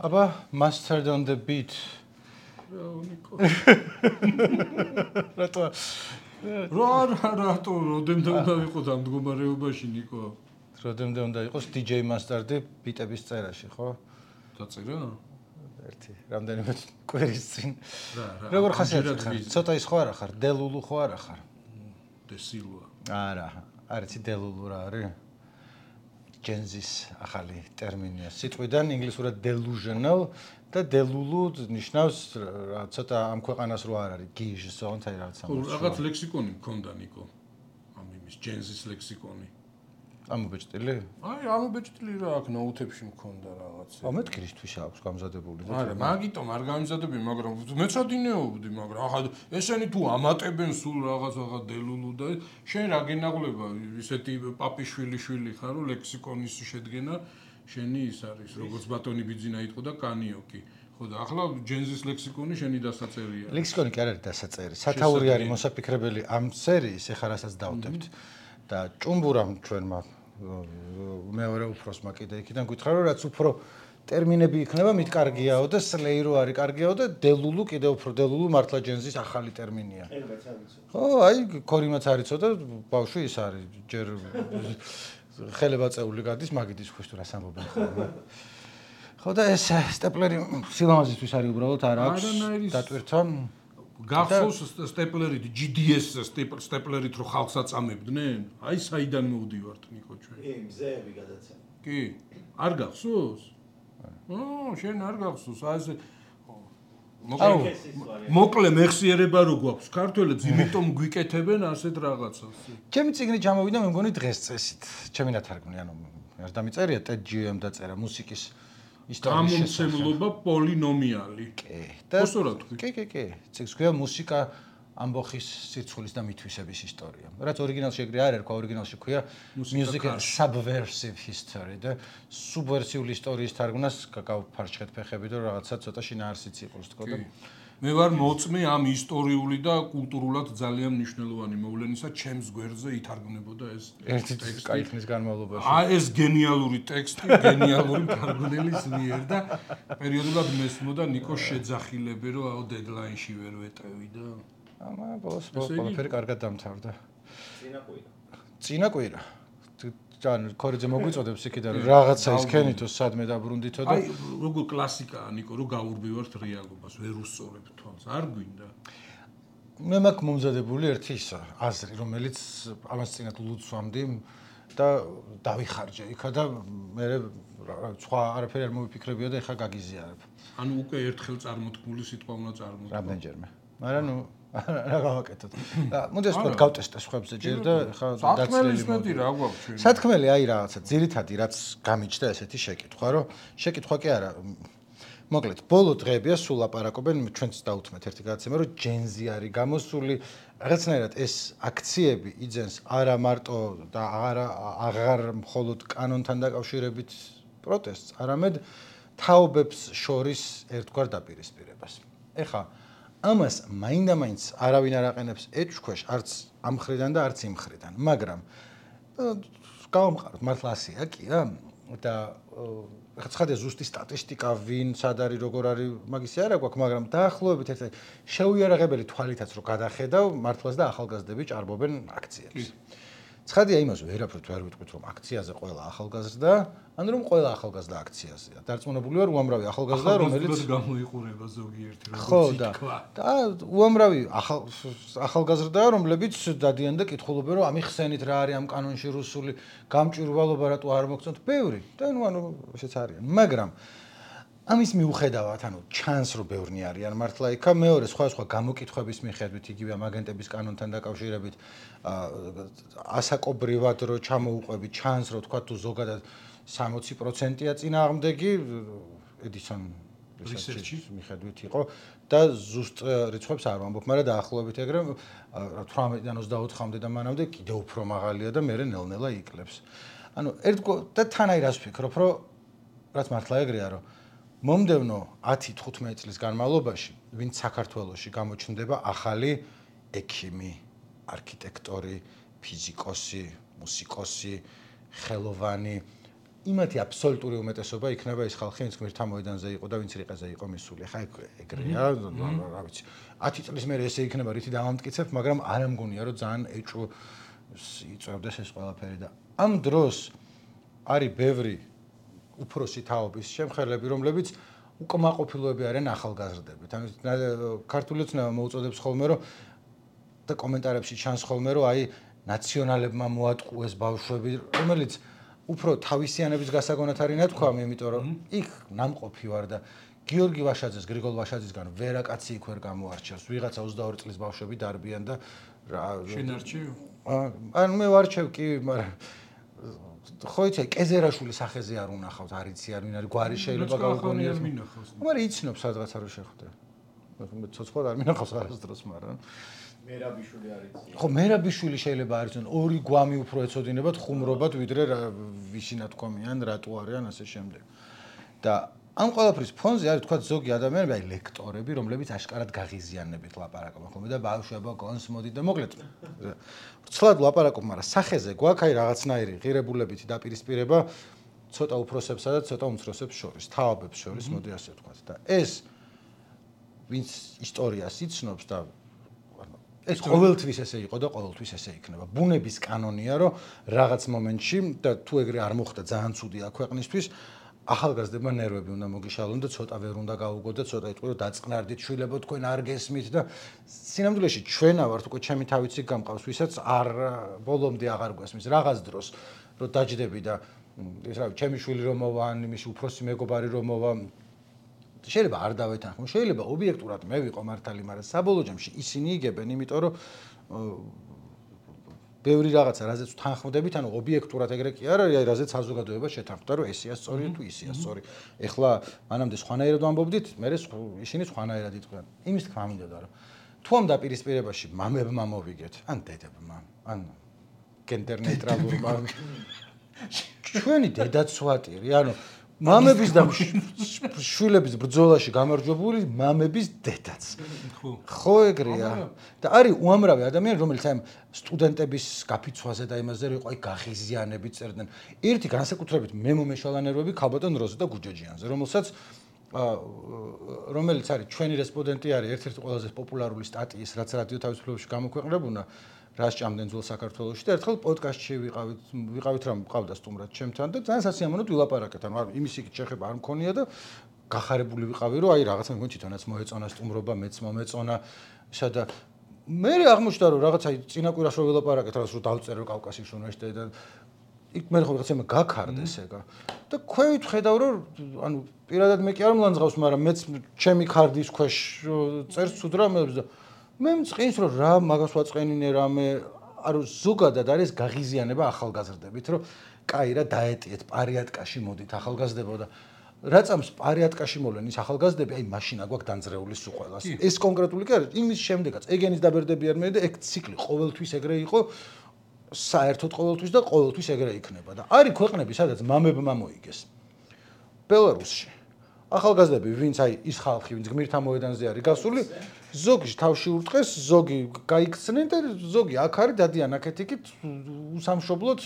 აბა mastered on the beat. ნიკო. რატო? რატო როდემდე უნდა ვიყოს ამ მდგომარეობაში ნიკო? როდემდე უნდა იყოს DJ Master-დი ბიტების წერაში, ხო? დაწერა? ერთი, რამდენიმე კვირის წინ. რა. როგორ ხარ? ცოტა ის ხო არა ხარ? დელულუ ხო არა ხარ? დესილვა. არა, არიცი დელულუ რა არის? Gen-Z-ის ახალი ტერმინია. სიტყვიდან ინგლისურად delusional და delulu ნიშნავს რა ცოტა ამ ქვეყანას რო არ არის გიჟ ზონთაი რაღაცა. ხო, რაღაც ლექსიკონი მქონდა ნიკო. ამ იმის Gen-Z-ის ლექსიკონი. ამობეჭდილი? აი, ამობეჭდილი რა აქ ნოუთებში მქონდა რაღაცა. ამეთქრისთვის აქვს გამზადებული და არა, მაგიტომ არ გამიზადები, მაგრამ მეცადინეობდი, მაგრამ ახლა ესენი თუ ამატებენ სულ რაღაცა დელულუ და შენ რა გენაღლება ისეთი პაპიშვილი ხარ, რომ ლექსიკონის შედგენა შენი ის არის, როგორც ბატონი ბიძინა იტყო და კანიოკი. ხო და ახლა Gen-Z-ის ლექსიკონი შენი დასაწერია. ლექსიკონი კი არ არის დასაწერი. სათაური არის მოსაფიქრებელი ამ სერიის, ეხლა რასაც დავდებთ. და ჭუმბურამ ჩვენმა მეორე უფროსმა კიდე იქიდან გითხრა რომ რაც უფრო ტერმინები იქნება მით კარგიაო და სლეირო არის კარგიაო და დელულუ კიდე უფრო დელულუ მართლა Gen-Z-ის ახალი ტერმინია. ხო, აი ქორიმაც არიცო და ბავშვი ის არის ჯერ ხელებაწეული გადის მაგიდის ქვეშ თუ რას ამბობენ ხოლმე. ხო და ეს სტეპლერი სილამაზისთვის არის უბრალოდ არ აქვს დატვირთვა. გახსოვს სტეპლერით GDS სტეპლერით რო ხალხს აწამებდნენ? აი საიდან მოვდივართ ნიკო ჩვენ? მზეები გადაცემა. კი. არ გახსოვს? შენ არ გახსოვს? აი ეს მოკლე მეხსიერება რო გვაქვს ქართველებს, იმიტომ გვიკეთებენ ასეთ რაღაცას. ჩემი წიგნი ჩამოვიდა მე მგონი დღეს წესით. ჩემი ნათარგმნი, ანუ არ დამიწერია TED-GM დაწერა მუსიკის ისტორიის გამომცემლობა პოლინომიალი. კი. და სწორად თქვი. კი. წიგნს ქვია მუსიკა ამბოხის სირცხვილის და მithვისების ისტორია. რაც ორიგინალში ეგრე არ ერქვა, ორიგინალში ქვია music subversive history და სუბვერსიული ისტორიის თარგმნას გავფარჩხეთ ფეხები და რაღაცა ცოტა შინაარსიც იყოს თქო და მე ვარ მოწმე ამ ისტორიული და კულტურულად ძალიან მნიშვნელოვანი მოვლენისა, ჩემს გვერდზე ითარგმნებოდა ეს ერთი კაი ხნის განმავლობაში. ეს გენიალური ტექსტი, გენიალური თარგმნელის მიერ და პერიოდულად მესმოდა ნიკოს შეძახილები, რომ აუ დედლაინში ვერ ვეტევი და ამა ბოლოს ყველაფერი კარგად დამთავრდა. წინა კვირა. ჯან ქორიძე მოგვიწოდებს იქიდან რომ რაღაცა ისქენითო სადმე დაბრუნდითო და აი როგორ კლასიკაა ნიკო რომ გაურბივართ რეალობას ვერ უსწორებ თვალს არ გვინდა მე მაქვს მომზადებული ერთი ის აზრი რომელიც ამას წინათ ლუდს ვამდი და დავიხარჯე იქა და მე სხვა არაფერი არ მოვიფიქრებია და ეხა გაგიზიარებ ანუ უკვე ერთხელ წარმოთქმული სიტყვა უნდა წარმოთქვა რამდენჯერმე მაგრამ ნუ რა გავაკეთოთ. მოდეს თქვა გავტესტე სხვებზე ჯერ და ხა დაცლელი მეტი რა გვაქვს ჩვენ. სათქმელი აი რაღაცა ძირითადი რაც გამიჩნდა ესეთი შეკითხვა, რომ შეკითხვა კი არა. მოკლედ, ბოლო დღეებია სულ ლაპარაკობენ ჩვენც დაუთმეთ ერთი გადაცემა, რომ Gen-Z არის გამოსული. რაღაცნაირად ეს აქციები იძენს არა მარტო და აღარ მხოლოდ კანონთან დაკავშირებით პროტესტს, არამედ თაობებს შორის ერთგვარ დაპირისპირებას. ეხა ამას მაინდა-მაინც არავინ არ აყენებს ეჭვქვეშ, არც ამ მხრიდან და არც იმ მხრიდან, მაგრამ გავამყაროთ, მართლა ასეა კია და ცხადია ზუსტი სტატისტიკა, ვინ სად არის, როგორ არის, მაგისი არა გვაქვს, მაგრამ დაახლოებით ერთ შეუიარაღებელი თვალითაც რო გადახედავ, მართლაც და ახალგაზრდები ჭარბობენ აქციებს. ცხადია იმას ვერაფერთ ვერ ვიტყვით, რომ აქციაზე ყველა ახალგაზრდა, ან რომ ყველა ახალგაზრდა აქციაზეა. დარწმუნებული ვარ, უამრავი ახალგაზრდა, რომელიც გამოიყურება ზოგიერთი როგორც ხო და უამრავი ახალგაზრდაა, რომლებიც დადიან და კითხულობენ, რომ ამიხსენით რა არის ამ კანონში რუსული გამჭვირვალობა რატო არ მოგწონთ ბევრი და ანუ ესეც არიან. მაგრამ ამის მიუხედავად, ანუ ჩანს რომ ბევრნი არიან მართლა იქა, მეორე სხვა გამოკითხვების მიხედვით, იგივე ამ აგენტების კანონთან დაკავშირებით ასაკობრივად რო ჩამოუყვები, ჩანს რომ თქვა თუ ზოგადად 60%-ია წინააღმდეგი Edison research-ის მიხედვით იყო და ზუსტ რიცხვებს არ ვამბობ, მაგრამ დაახლოებით ეგრე 18-დან 24-მდე და მანამდე კიდევ უფრო მაღალია და მე ნელ-ნელა იკლებს. ანუ და თან აი რას ვფიქრობ, რომ რაც მართლა ეგრეა, რომ მომდევნო 10-15 წლის განმავლობაში, ვინც საქართველოში გამოჩნდება ახალი ექიმი, არქიტექტორი, ფიზიკოსი, მუსიკოსი, ხელოვანი, იმათი აბსოლუტური უმეტესობა იქნება ის ხალხი, ვინც ღმერთთა მოედანზე იყო და ვინც რიყეზე იყო მისული. ხა ეგრეა, რა ვიცი. 10 წლის მერე ესე იქნება, რითი დავამტკიცებ, მაგრამ არ ამგონია, რომ ძალიან ეჭვ იწევდეს ეს ყველაფერი და ამ დროს არის ბევრი უფროსი თაობის შემხელები, რომლებიც უკმაყოფილოები არიან ახალგაზრდებით. ანუ ქართული ოცნება მოუწოდებს ხოლმე, რომ და კომენტარებში ჩანს ხოლმე, რომ აი ნაციონალებმა მოატყუეს ბავშვები, რომელიც უფრო თავისიანების გასაგონად არის ნათქვამი, იმიტომ რომ იქ ნამყოფი ვარ და გიორგი ვაშაძეს, გრიგოლ ვაშაძისგან ვერაკაცი იქ ვერ გამოარჩევს. ვიღაცა 22 წლის ბავშვები დარბიან და რა შენ არჩევ? ან მე ვარჩევ კი, მაგრამ ხო იცი, კეზერაშვილი სახეზე არ უნახავთ, არ იცი, არ ვინ არის, გვარი შეიძლება გავიგონიათ. მაგრამ იცნობ სადღაცა რომ შეხვდე. მე ცოცხლად არ მინახავს არასდროს, მაგრამ მერაბიშვილი არის. ხო, მერაბიშვილი შეიძლება არის, ორი გვამი უფრო ეცოდინებათ ხუმრობად, ვიდრე ვიშინა თქომიან, რატო არიან ასე შემდეგ. და ამ ყველაფრის ფონზე არის თქვა ზოგი ადამიანები, აი ლექტორები, რომლებიც აშკარად გაღიზიანებით ლაპარაკობენ ხოლმე და ბავშვებო გონს მოდი და მოკლედ. ვრცლად ლაპარაკობ, მაგრამ სახეზე გვაქვს აი რაღაცნაირი ღირებულებითი დაპირისპირება ცოტა უფროსებსა და ცოტა უმცროსებს შორის, თაობებს შორის, მოდი ასე ვთქვათ. და ეს ვინც ისტორიას იცნობს და ეს ყოველთვის ესე იყო და ყოველთვის ესე იქნება. ბუნების კანონია, რომ რაღაც მომენტში და თუ ეგრე არ მოხდა ძალიან ცუდია ქვეყნისთვის, ახალგაზრდებმა ნერვები უნდა მოგიშალონ და ცოტა ვერ უნდა გაუგოთ და ცოტა იტყვი რომ დაწყნარდით შვილებო თქვენ არ გესმით და სინამდვილეში ჩვენა ვართ უკვე ჩემი თავიც იქ გამყავს ვისაც არ ბოლომდე აღარ გვესმის რაღაც დროს რომ დაჯდები და ეს რა ჩემი შვილი რომ მოვა ან იმის უფროსი მეგობარი რომ მოვა შეიძლება არ დავეთანხმო შეიძლება ობიექტურად მე ვიყო მართალი მაგრამ საბოლოო ჯამში ისინი იგებენ იმიტომ რომ ბევრი რაღაცა, რაზეც ვთანხმდებით, ანუ ობიექტურად ეგრე კი არ არის, აი რაზეც საზოგადოება შეთანხმდა, რომ ესეა სწორია თუ ისეა სწორი. ეხლა მანამდე სხვანაირად ვამბობდით, მე ისინი სხვანაირად იტყვიან. იმის თქმა მინდოდა, რომ თუ ამ დაპირისპირებაში მამებმა მოვიგეთ, ან დედებმა, ან გენდერნეიტრალურმა ჩვენი დედაც ვატირი, ანუ მამების და შვილების ბრძოლაში გამარჯვებული მამების დედაც. ხო ეგრეა. და არის უამრავი ადამიანი, რომელიც აი სტუდენტების გაფიცვაზე და იმაზე რომ იყო აი გაღიზიანებით წერდნენ. ერთი განსაკუთრებით მე მომეშალა ნერვები ქალბატონ როზა და გუჯაჯიანზე, რომელიც არის ჩვენი რესპონდენტი არის ერთ-ერთი ყველაზე პოპულარული სტატიის, რაც რადიო თავისუფლებაში გამოქვეყნებულა. რას ჭამდნენ ძველ საქართველოში და ერთხელ პოდკასტში ვიყავით რა მყავდა სტუმრად ჩემთან და ძალიან სასიამოვნოდ ვილაპარაკეთ. ანუ იმის იქით შეხება არ მქონია და გახარებული ვიყავი რომ აი რაღაცა მგონი თვითონაც მოეწონა სტუმრობა, მეც მომეწონა. და მე აღმოჩნდა რომ რაღაცა წინაკვირას რო ვილაპარაკეთ, რაღაც რო დავწერე კავკასიის უნივერსიტეტი და იქ მე ხო რაღაცა გაქარდეს ეგა. და ქვევით ხედავ რომ ანუ პირადად მე კი არ მლანძღავს, მაგრამ მეც ჩემი ქარდის ქვეშ წერს უდრამებს და მე მწყინს რომ რა მაგას ვაწყენინე რამე არ ზოგადად არის გაღიზიანება ახალგაზრდებით რომ კაი რა დაეტიეთ პარიატკაში მოდით ახალგაზრდებო და რაწამს პარიატკაში მოვლენ ის ახალგაზრდები აი მაშინა გვაქვს განძრეული სულ ყველას ეს კონკრეტული კი არის იმის შემდეგაც ეგენის დაბერდები არ მე და ეგ ციკლი ყოველთვის ეგრე იყო საერთოდ ყოველთვის და ყოველთვის ეგრე იქნება და არის ქვეყნები სადაც მამებმა მოიგეს ბელარუსში ახალგაზრდები ვინც აი ის ხალხი ვინც გმირთა მოედანზე არის გასული ზოგი თავში ურტყეს, ზოგი გაიქცნენ და ზოგი აქ არის დადიან აქეთ-იქით უსამშობლოდ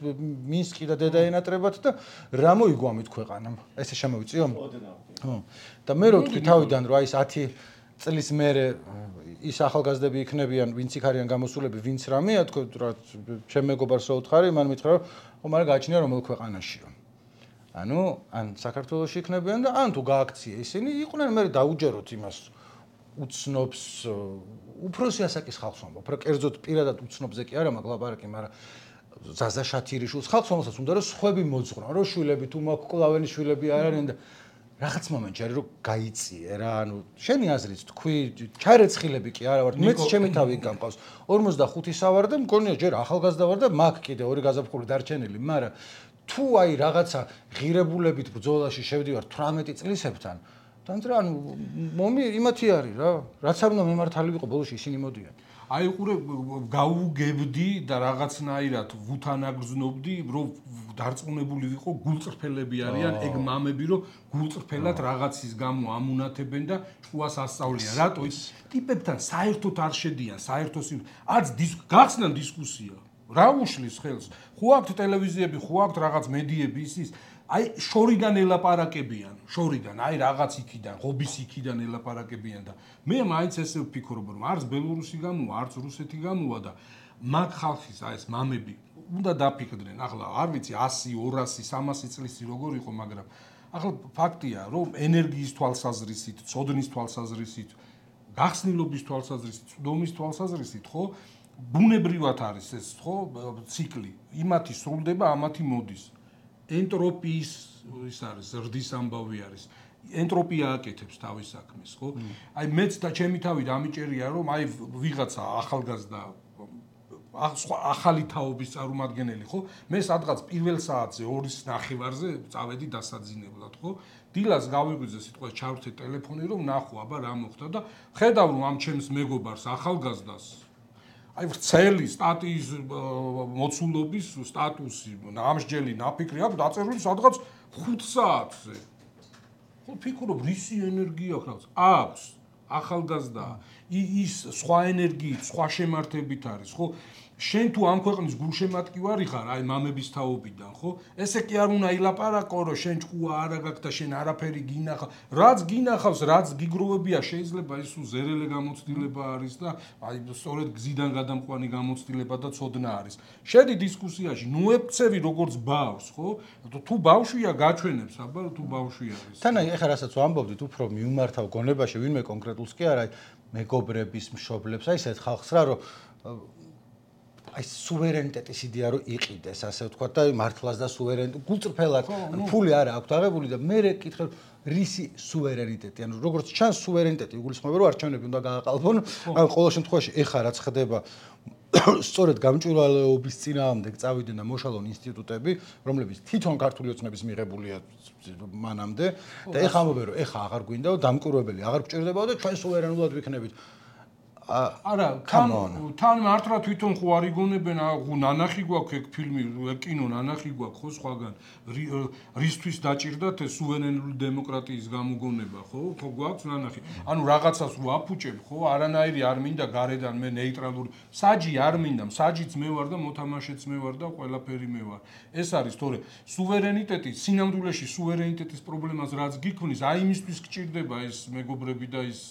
მინსკი და დედაენატრებათ და რა მოიგვამით ქვეყანამ. ესე შემოვიწიო? ხო. და მე რო თქვი თავიდან რომ აი ეს 10 წლის მერე ის ახალგაზრდები იქნებიან, ვინც იქ არიან გამოსულები, ვინც რამეა თქო რა ჩემ მეგობარს რო უთხარი, მან მითხრა რომ მაგრამ გააჩნია რომელ ქვეყანაშიო. ანუ ან საქართველოში იქნებიან და ან თუ გააქცია ისინი იყვნენ მე დაუჯეროთ იმას უცნობს უფროსი ასაკის ხალხს ვამბობ, რა კერძოდ პირადად უცნობზე კი არა მაგლაპარაკი, მაგრამ ზაზა შათირიშვილს ხალხს რომელსაც უნდა რომ სხვები მოძღვრონ, რომ შვილები თუ მოკკლავენი შვილები არ არიან და რაღაც მომენტში არის რომ გაიწიე რა, ანუ შენი აზრით თქვი, ჩარეცხილები კი არა ვარ, მეც ჩემი თავი გამყავს. 45 სავარ და მგონია ჯერ ახალგაზრდა ვარ და მაგ კიდე ორი გაზაფხული დარჩენილი, მაგრამ თუ აი რაღაცა ღირებულებით ბრძოლაში შევდივარ 18 წლისებთან და ანუ მომი იმათი არის რა რაც არ უნდა მემართალი ვიყო ბოლოში ისინი მოდიან აი უყურე გაუგებდი და რაღაცნაირად ვუთანაგრძნობდი რომ დარწმუნებული ვიყო გულწრფელები არიან ეგ მამები რომ გულწრფელად რაღაცის გამო ამუნათებენ და ჭუას ასწავლიან რატო ის ტიპებთან საერთოდ არ შედიან საერთოს არც გახსნან დისკუსია რა უშლის ხელს? ხო აქვთ ტელევიზიები, ხო აქვთ რაღაც მედიები ის. აი შორიდან ელაპარაკებიან, შორიდან, აი რაღაც იქიდან, ღობის იქიდან ელაპარაკებიან და მე მაინც ესე ვფიქრობ, რომ არც ბელორუსი გამოვა, არც რუსეთი გამოვა და მაგ ხალხის აი ეს მამები უნდა დაფიქრდნენ. ახლა არ ვიცი 100, 200, 300 წლის როგორ იყო, მაგრამ ახლა ფაქტია, რომ ენერგიის თვალსაზრისით, ცოდნის თვალსაზრისით, გახსნილობის თვალსაზრისით, ცდომის თვალსაზრისით, ხო? ბუნებრივად არის ეს, ხო, ციკლი. იმათი სრულდება, ამათი მოდის. ენტროპიის ის არის, ზრდის ამბავი არის. ენტროპია აკეთებს თავის საქმეს, ხო? აი მეც და ჩემი თავი დამიჭერია, რომ აი ვიღაცა ახალგაზრდა ახალი თაობის წარმომადგენელი, ხო? მე სადღაც პირველ საათზე 2:30-ზე წავედი დასაძინებლად, ხო? დილას გავიგვიძე სიტყვა ჩავრთე ტელეფონი, რომ ნახო, აბა რა მოხდა და ხედავ რომ ამ ჩემს მეგობარს ახალგაზრდას აი ვრცელი სტატიის მოცულობის სტატუსი, ნამსჯელი, ნაფიქრი აქვს დაწერილი სადღაც 5 საათზე. ხო ფიქრობ, რისი ენერგია აქვს? აქვს. ახალგაზრდა ის სხვა ენერგიით, სხვა შემართებით არის, ხო? შენ თუ ამ ქვეყნის გულშემატკივარი ხარ, აი მამების თაობიდან, ხო? ესე კი არ უნდა ილაპარაკო, რომ შენ ჭკუა არა გაქვს და შენ არაფერი გინახავს. რაც გინახავს, რაც გიგროვებია, შეიძლება ის ზერელე გამოცდილება არის და აი სწორედ გზიდან გადამყვანი გამოცდილება და ცოდნა არის. შედი დისკუსიაში, ნუ ექცევი როგორც ბავშვს, ხო? თუ ბავშვია გაჩვენებს, აბა თუ ბავშვი არის. თან აი ეხლა რასაც ვამბობდით, უფრო მიუმართავ გონებაში, ვინმე კონკრეტულს კი არა, აი მეგობრების, მშობლებს, აი ესეთ ხალხს რა, რომ აი სუვერენიტეტის იდეა რო იყიდეს, ასე ვთქვათ და მართლაც და სუვერენიტეტი გულწრფელად ფული არა აქვს აღებული და მე კითხე რისი სუვერენიტეტი, ანუ როგორც ჩანს სუვერენიტეტი იგულისხმება რომ არჩევნები უნდა გააყალბონ, ან ყოველ შემთხვევაში ეხა რაც ხდება სწორედ გამჭვირვალეობის წინააღმდეგ წავიდნენ და მოშალონ ინსტიტუტები, რომლებიც თვითონ ქართული ოცნების მიღებულია მანამდე და ეხა ამბობენ რომ ეხა აღარ გვინდა დამკვირვებელი აღარ გჭირდებაო და ჩვენ სუვერენულად ვიქნებით. არა, თან მართლა თვითონ ხო არ იგონებენ, ნანახი გვაქვს ეგ ფილმი, კინო ნანახი გვაქვს ხო სხვაგან, რისთვის დაჭირდათ ეს სუვერენული დემოკრატიის გამოგონება, ხო? ხო გვაქვს ნანახი. ანუ რაღაცას ვაფუჭებ, ხო? არანაირი არ მინდა გარედან მე ნეიტრალური. საჯი არ მინდა, საჯიც მე ვარ და მოთამაშეც მე ვარ და ყველაფერი მე ვარ. ეს არის თორე სუვერენიტეტი, სინამდვილეში სუვერენიტეტის პრობლემას რაც გიქმნის, აი იმისთვის გჭირდება ეს მეგობრები და ის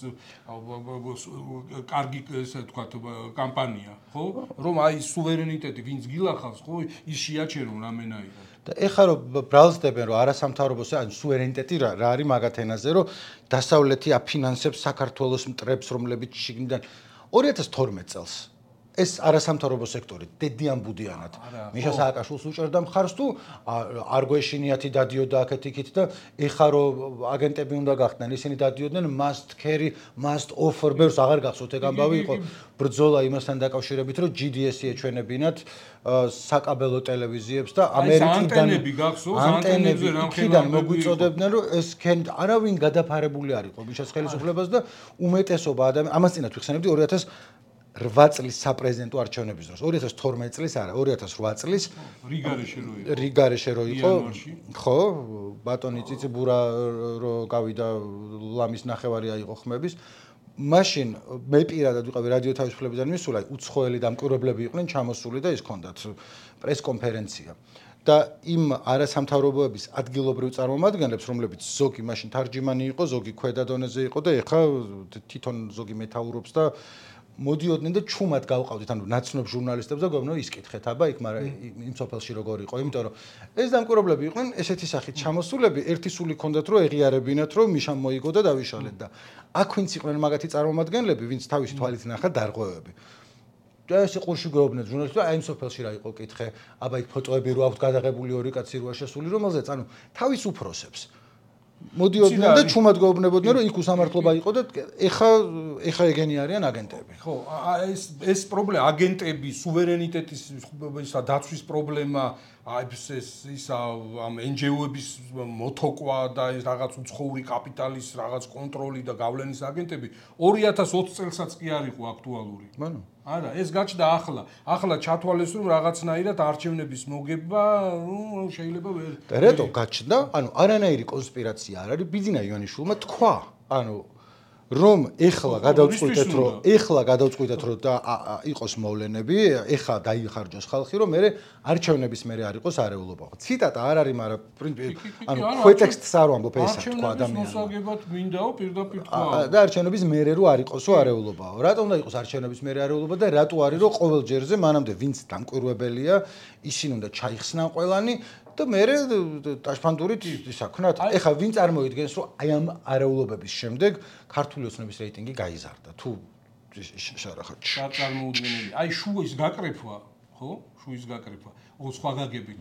კარგი ესე ვთქვათ კამპანია, ხო? რომ აი სუვერენიტეტი ვინც გილახავს, ხო, ის შეაჩერონ რამენაირად. და ეხლა რომ ბრალსდებენ რომ არასამთავრობო ან სუვერენიტეტი რა არის მაგათ ენაზე, რომ დასავლეთი აფინანსებს საქართველოს მტრებს, რომლებიც შიგნიდან 2012 წელს ეს არასამთავრობო სექტორი დედიან-ბუდიანად მიშა სააკაშვილს უჭერდა მხარს თუ არ გვეშინიათი დადიოდა აქეთ იქით და ეხა რომ აგენტები უნდა გახდნენ, ისინი დადიოდნენ must carry, must offer, ბევრს აღარ გახსოვთ ეგ ამბავი იყო ბრძოლა იმასთან დაკავშირებით, რომ GDS-ი ეჩვენებინათ საკაბელო ტელევიზიებს და ამერიკიდან ანტენები იქიდან მოგვიწოდებდნენ, რომ ეს არავინ გადაფარებული არ იყო მიშას ხელისუფლებას და უმეტესობა ადამიანს ამას წინათ ვიხსენებდი 2008 წლის საპრეზიდენტო არჩევნების დროს 2012 წლის არა 2008 წლის რიგარეშე რო იყო ხო ბატონი ციციბურა რო გავიდა ლამის ნახევარი აიყო ხმების მაშინ მე პირადად ვიყავი რადიო თავისუფლებიდან მისულა უცხოელი დამკვირვებლები იყვნენ ჩამოსული და ის ჰქონდათ პრესკონფერენცია და იმ არასამთავრობოების ადგილობრივ წარმომადგენლებს რომლებიც ზოგი მაშინ თარჯიმანი იყო ზოგი ქვედა დონეზე იყო და ეხა თვითონ ზოგი მეთაურობს და მოდიოდნენ და ჩუმად გავყავდით ანუ ნაცნობ ჟურნალისტებს და გვეუბნო ისკითხეთ აბა იქ მაგრამ იმ სოფელში როგორ იყო იმიტომ რომ ეს დამკვირვებლები იყვნენ ესეთი სახით ჩამოსულები ერთი სული ჰქონდათ რომ ეღიარებინათ რომ მიშამ მოიგო და დავიშალეთ და აქ ვინც იყვნენ მაგათი წარმომადგენლები ვინც თავისი თვალით ნახა დარღვევები და ეს ყურში გვეუბნეთ ჟურნალისტებს აი იმ სოფელში რა იყო კითხე აბა იქ ფოტოები რო აქვს გადაღებული ორი კაცი როა შესული რომელზეც ანუ თავის უფროსებს მოდიოდნენ და ჩუმად გვეუბნებოდნენ რომ იქ უსამართლობა იყო და ეხა ეგენი არიან აგენტები. ხო, ეს პრობლემა აგენტები, სუვერენიტეტის დაცვის პრობლემა, აი ეს ამ NGO-ების მოთოკვა და ეს რაღაც უცხოური კაპიტალის რაღაც კონტროლი და გავლენის აგენტები 2020 წელსაც კი არ იყო აქტუალური. არა, ეს გაჩნდა ახლა ჩათვალეს რომ რაღაცნაირად არჩევნების მოგება, შეიძლება ვერ. რეტო გაჩნდა? ანუ არანაირი კონსპირაცია არ არის, ბიძინა ივანიშვილმა თქვა. ანუ რომ ეხლა გადავწყვიტეთ რომ და იყოს მოვლენები, ეხლა დაიხარჯოს ხალხი, რომ მე არჩევნების მერე არ იყოს არეულობა. ციტატა არ არის, მაგრამ ანუ ქვეტექსტს არ ვამბობ ესა თქვა ადამიანმა. მოსაგებად მინდაო პირდაპირ თქვა. და არჩევნების მერე რო არ იყოსო არეულობაო. რატომ უნდა იყოს არჩევნების მერე არეულობა და რატო არის რომ ყოველ ჯერზე მანამდე ვინც დამკვირვებელია, ისინი უნდა ჩაიხსნან ყველანი და მე ტაშფანდურით ისა ქნათ. ეხლა ვინ წარმოიდგენს რომ აი ამ არეულობების შემდეგ ქართული ოცნების რეიტინგი გაიზარდა თუ შარახა წარმოუდგენელი. აი შუის გაკრეფვა, ხო? შუის გაკრეფვა. სხვა გაგებით.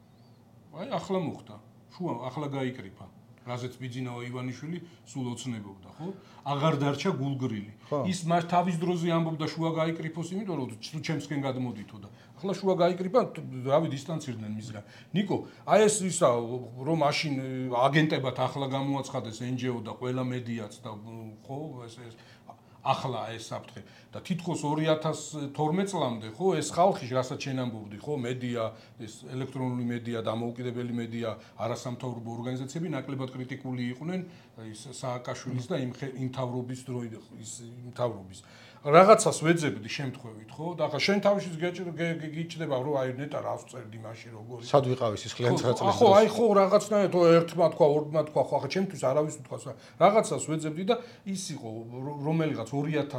აი ახლა მოხდა. შუა ახლა გაიკრიფა. რაზეც ბიძინაო ივანიშვილი სულ ოცნებობდა, ხო? აღარ დარჩა გულგრილი. ის მას თავის დროზე ამბობდა შუა გაიკრიფოს, იმიტომ რომ თუ ჩემსკენ გადმოდითო და ახლა შუა გაიკრიფა, რავი დისტანცირდნენ მისგან. ნიკო, აი ეს ისა რომ მაშინ აგენტებად ახლა გამოაცხადეს NGO და ყველა მედიაც და ხო, ეს ახლა ეს საფრთხე და თითქოს 2012 წლამდე ხო ეს ხალხი რასაც შენ ამბობდი ხო მედია ეს ელექტრონული მედია დამოუკიდებელი მედია არასამთავრობო ორგანიზაციები ნაკლებად კრიტიკული იყვნენ ის სააკაშვილის და იმ თავრობის დროიდან ის თავრობის რაღაცას ვეძებდი შემთხვევით ხო და ახლა შენ თავშიც გიჩნდება რომ აი ნეტა რას წერდი მაშინ როგორი სად ვიყავის ის ხლიან 9 წლის ხო აი ხო რაღაცნაირად ერთმა თქვა ორმა თქვა ხო ახლა ჩემთვის არავის უთქვას რაღაცას ვეძებდი და ის იყო რომელიღაც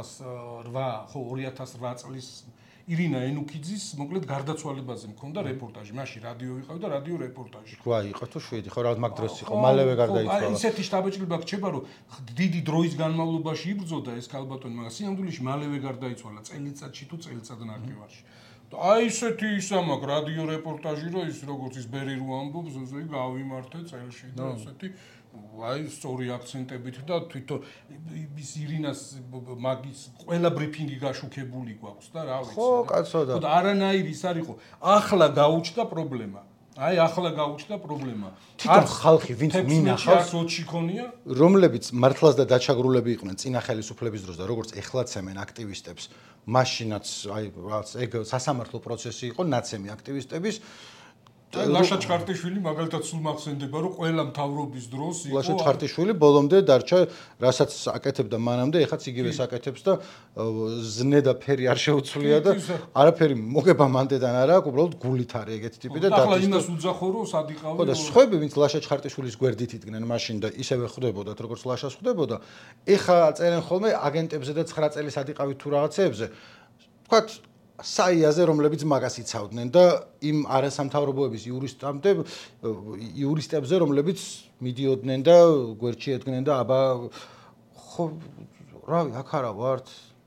2008 ხო 2008 წლის ირინა ენუქიძის მოკლედ გარდაცვალებაზე მქონდა რეპორტაჟი მაშინ რადიო ვიყავი და რადიო რეპორტაჟი თქვა იყო თუ 7 ხო რა მაგ დროს იყო მალევე გარდაიცვალა აი ისეთი შტაბეჭდილება გრჩება რომ დიდი დროის განმავლობაში იბრძოდა ეს ქალბატონი მაგრამ სიამდვილეში მალევე გარდაიცვალა წელიწადში თუ წელიწად ნახევარში აი ისეთი ისა მაგ რადიო რეპორტაჟი რომ ის როგორც ის ბერი რო ამბობს ზოგი გავიმართე წელში და ესეთი აი სწორი აქცენტებით და თვითონ ის ირინას მაგის ყველა ბრიფინგი გაშუქებული გვაქვს და რა ვიცი ხო კაცო და და არანაირი ის არისო ახლა გაუჩნდა პრობლემა აი ახლა გაუჩნდა პრობლემა თვითონ ხალხი ვინც მინახავს ოჩიქონია რომლებიც მართლაც და დაჩაგრულები იყვნენ წინა ხელისუფლების დროს და როგორც ეხლაც ემენ აქტივისტებს მაშინაც აი რაღაც ეგ სასამართლო პროცესი იყო ნაცემი აქტივისტების ლაშა ჩხარტიშვილი მაგალითად სულ მახსენდება რომ ყველა მთავრობის დროს იყო ლაშა ჩხარტიშვილი ბოლომდე დარჩა რასაც აკეთებდა მანამდე ეხაც იგივეს აკეთებს და ზნედა ფერი არ შეუცვლია და არაფერი მოგება მანდედან არა აქვს უბრალოდ გულით არის ეგეთი ტიპი და ახლა იმას უძახო რომ სად იყავი ხო და სხვები ვინც ლაშა ჩხარტიშვილის გვერდით იდგნენ მაშინ და ისევე ხვდებოდათ როგორც ლაშას ხვდებოდა ეხა წერენ ხოლმე აგენტებზე და 9 წელი სად იყავით თუ რაღაცეებზე თქვათ საიაზე რომლებიც მაგას იცავდნენ და იმ არასამთავრობოების იურისტებზე რომლებიც მიდიოდნენ და გვერდში ედგნენ და აბა ხო რავი აქ არა ვართ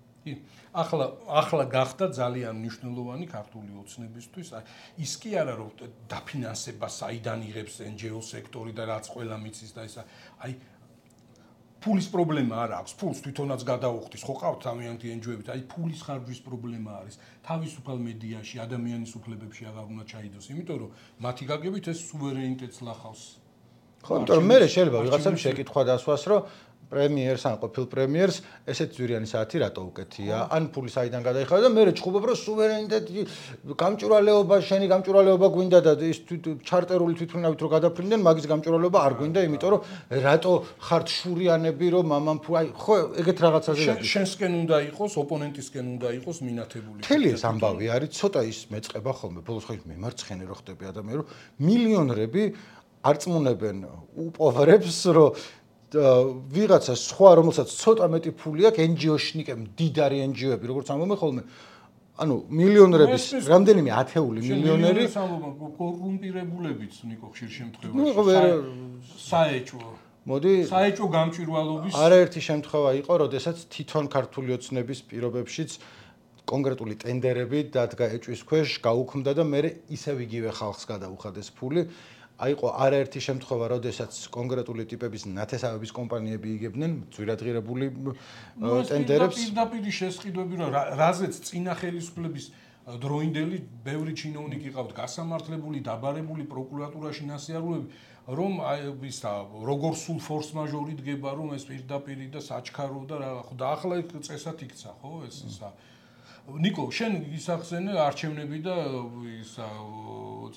ახლა გახდა ძალიან მნიშვნელოვანი ქართული ოცნებისთვის ის კი არა რომ დაფინანსება საიდან იღებს NGO სექტორი და რაც ყველა მიცის და ისა აი ფულის პრობლემა არ აქვს, ფულს თვითონაც გადაუხდის, ხო ყავთ თავიანთი NGO-ებით, აი ფულის ხარჯვის პრობლემა არის. თავისუფალ მედიაში, ადამიანის უფლებებში აღარ უნდა ჩაიდოს, იმიტომ რომ მათი გაგებით ეს სუვერენიტეტს ლახავს. ხო, იმიტომ რომ მე შეიძლება ვიღაცამ შეკითხვა დასვას, რომ პრემიერს ან ყოფილ პრემიერს ესეთ ძვირიანი საათი რატო უკეთია? ან ფული საიდან გადაიხადა და მე ჩხუბობ რომ სუვერენიტეტი გამჭვირვალეობა, შენი გამჭვირვალეობა გვინდა და ის ჩარტერული თვითმფრინავით რო გადაფრინდნენ, მაგის გამჭვირვალეობა არ გვინდა, იმიტომ რომ რატო ხართ შურიანები რომ მამამ აი ხო ეგეთ რაღაცაზე დადი. შენსკენ უნდა იყოს, ოპონენტისკენ უნდა იყოს მინათებული. მთელი ეს ამბავი არის, ცოტა ის მეწყება ხოლმე, ბოლოს ხო მემარცხენე რო ხდები ადამიანი რომ მილიონრები არწმუნებენ უპოვარებს რომ ვიღაცა სხვა რომელსაც ცოტა მეტი ფული აქვს NGO-შნიკებ მდიდარი NGO-ები როგორც ამბობენ ხოლმე ანუ მილიონერების რამდენიმე ათეული მილიონერი კორუმპირებულებიც ნიკო ხშირ შემთხვევაში საეჭვო მოდი საეჭვო გამჭვირვალობის არაერთი შემთხვევა იყო როდესაც თვითონ ქართული ოცნების პირობებშიც კონკრეტული ტენდერები დადგა ეჭვის ქვეშ გაუქმდა და მე ისევ იგივე ხალხს გადაუხადეს ფული აიყო არაერთი შემთხვევა, როდესაც კონკრეტული ტიპების ნათესავების კომპანიები იგებდნენ ძვირადღირებული ტენდერებს. პირდაპირ შესყიდვები რა რაზეც წინა ხელისუფლების დროინდელი ბევრი ჩინოვნიკი ყავთ გასამართლებული, დაბარებული პროკურატურაში ნასიარულები, რომ ისა როგორ სულ ფორს მაჟორი დგება, რომ ეს პირდაპირ და საჩქარო და რა ხო და ახლა წესად იქცა, ხო ეს ისა ნიკო, შენ ისახსენე არჩევნები და ისა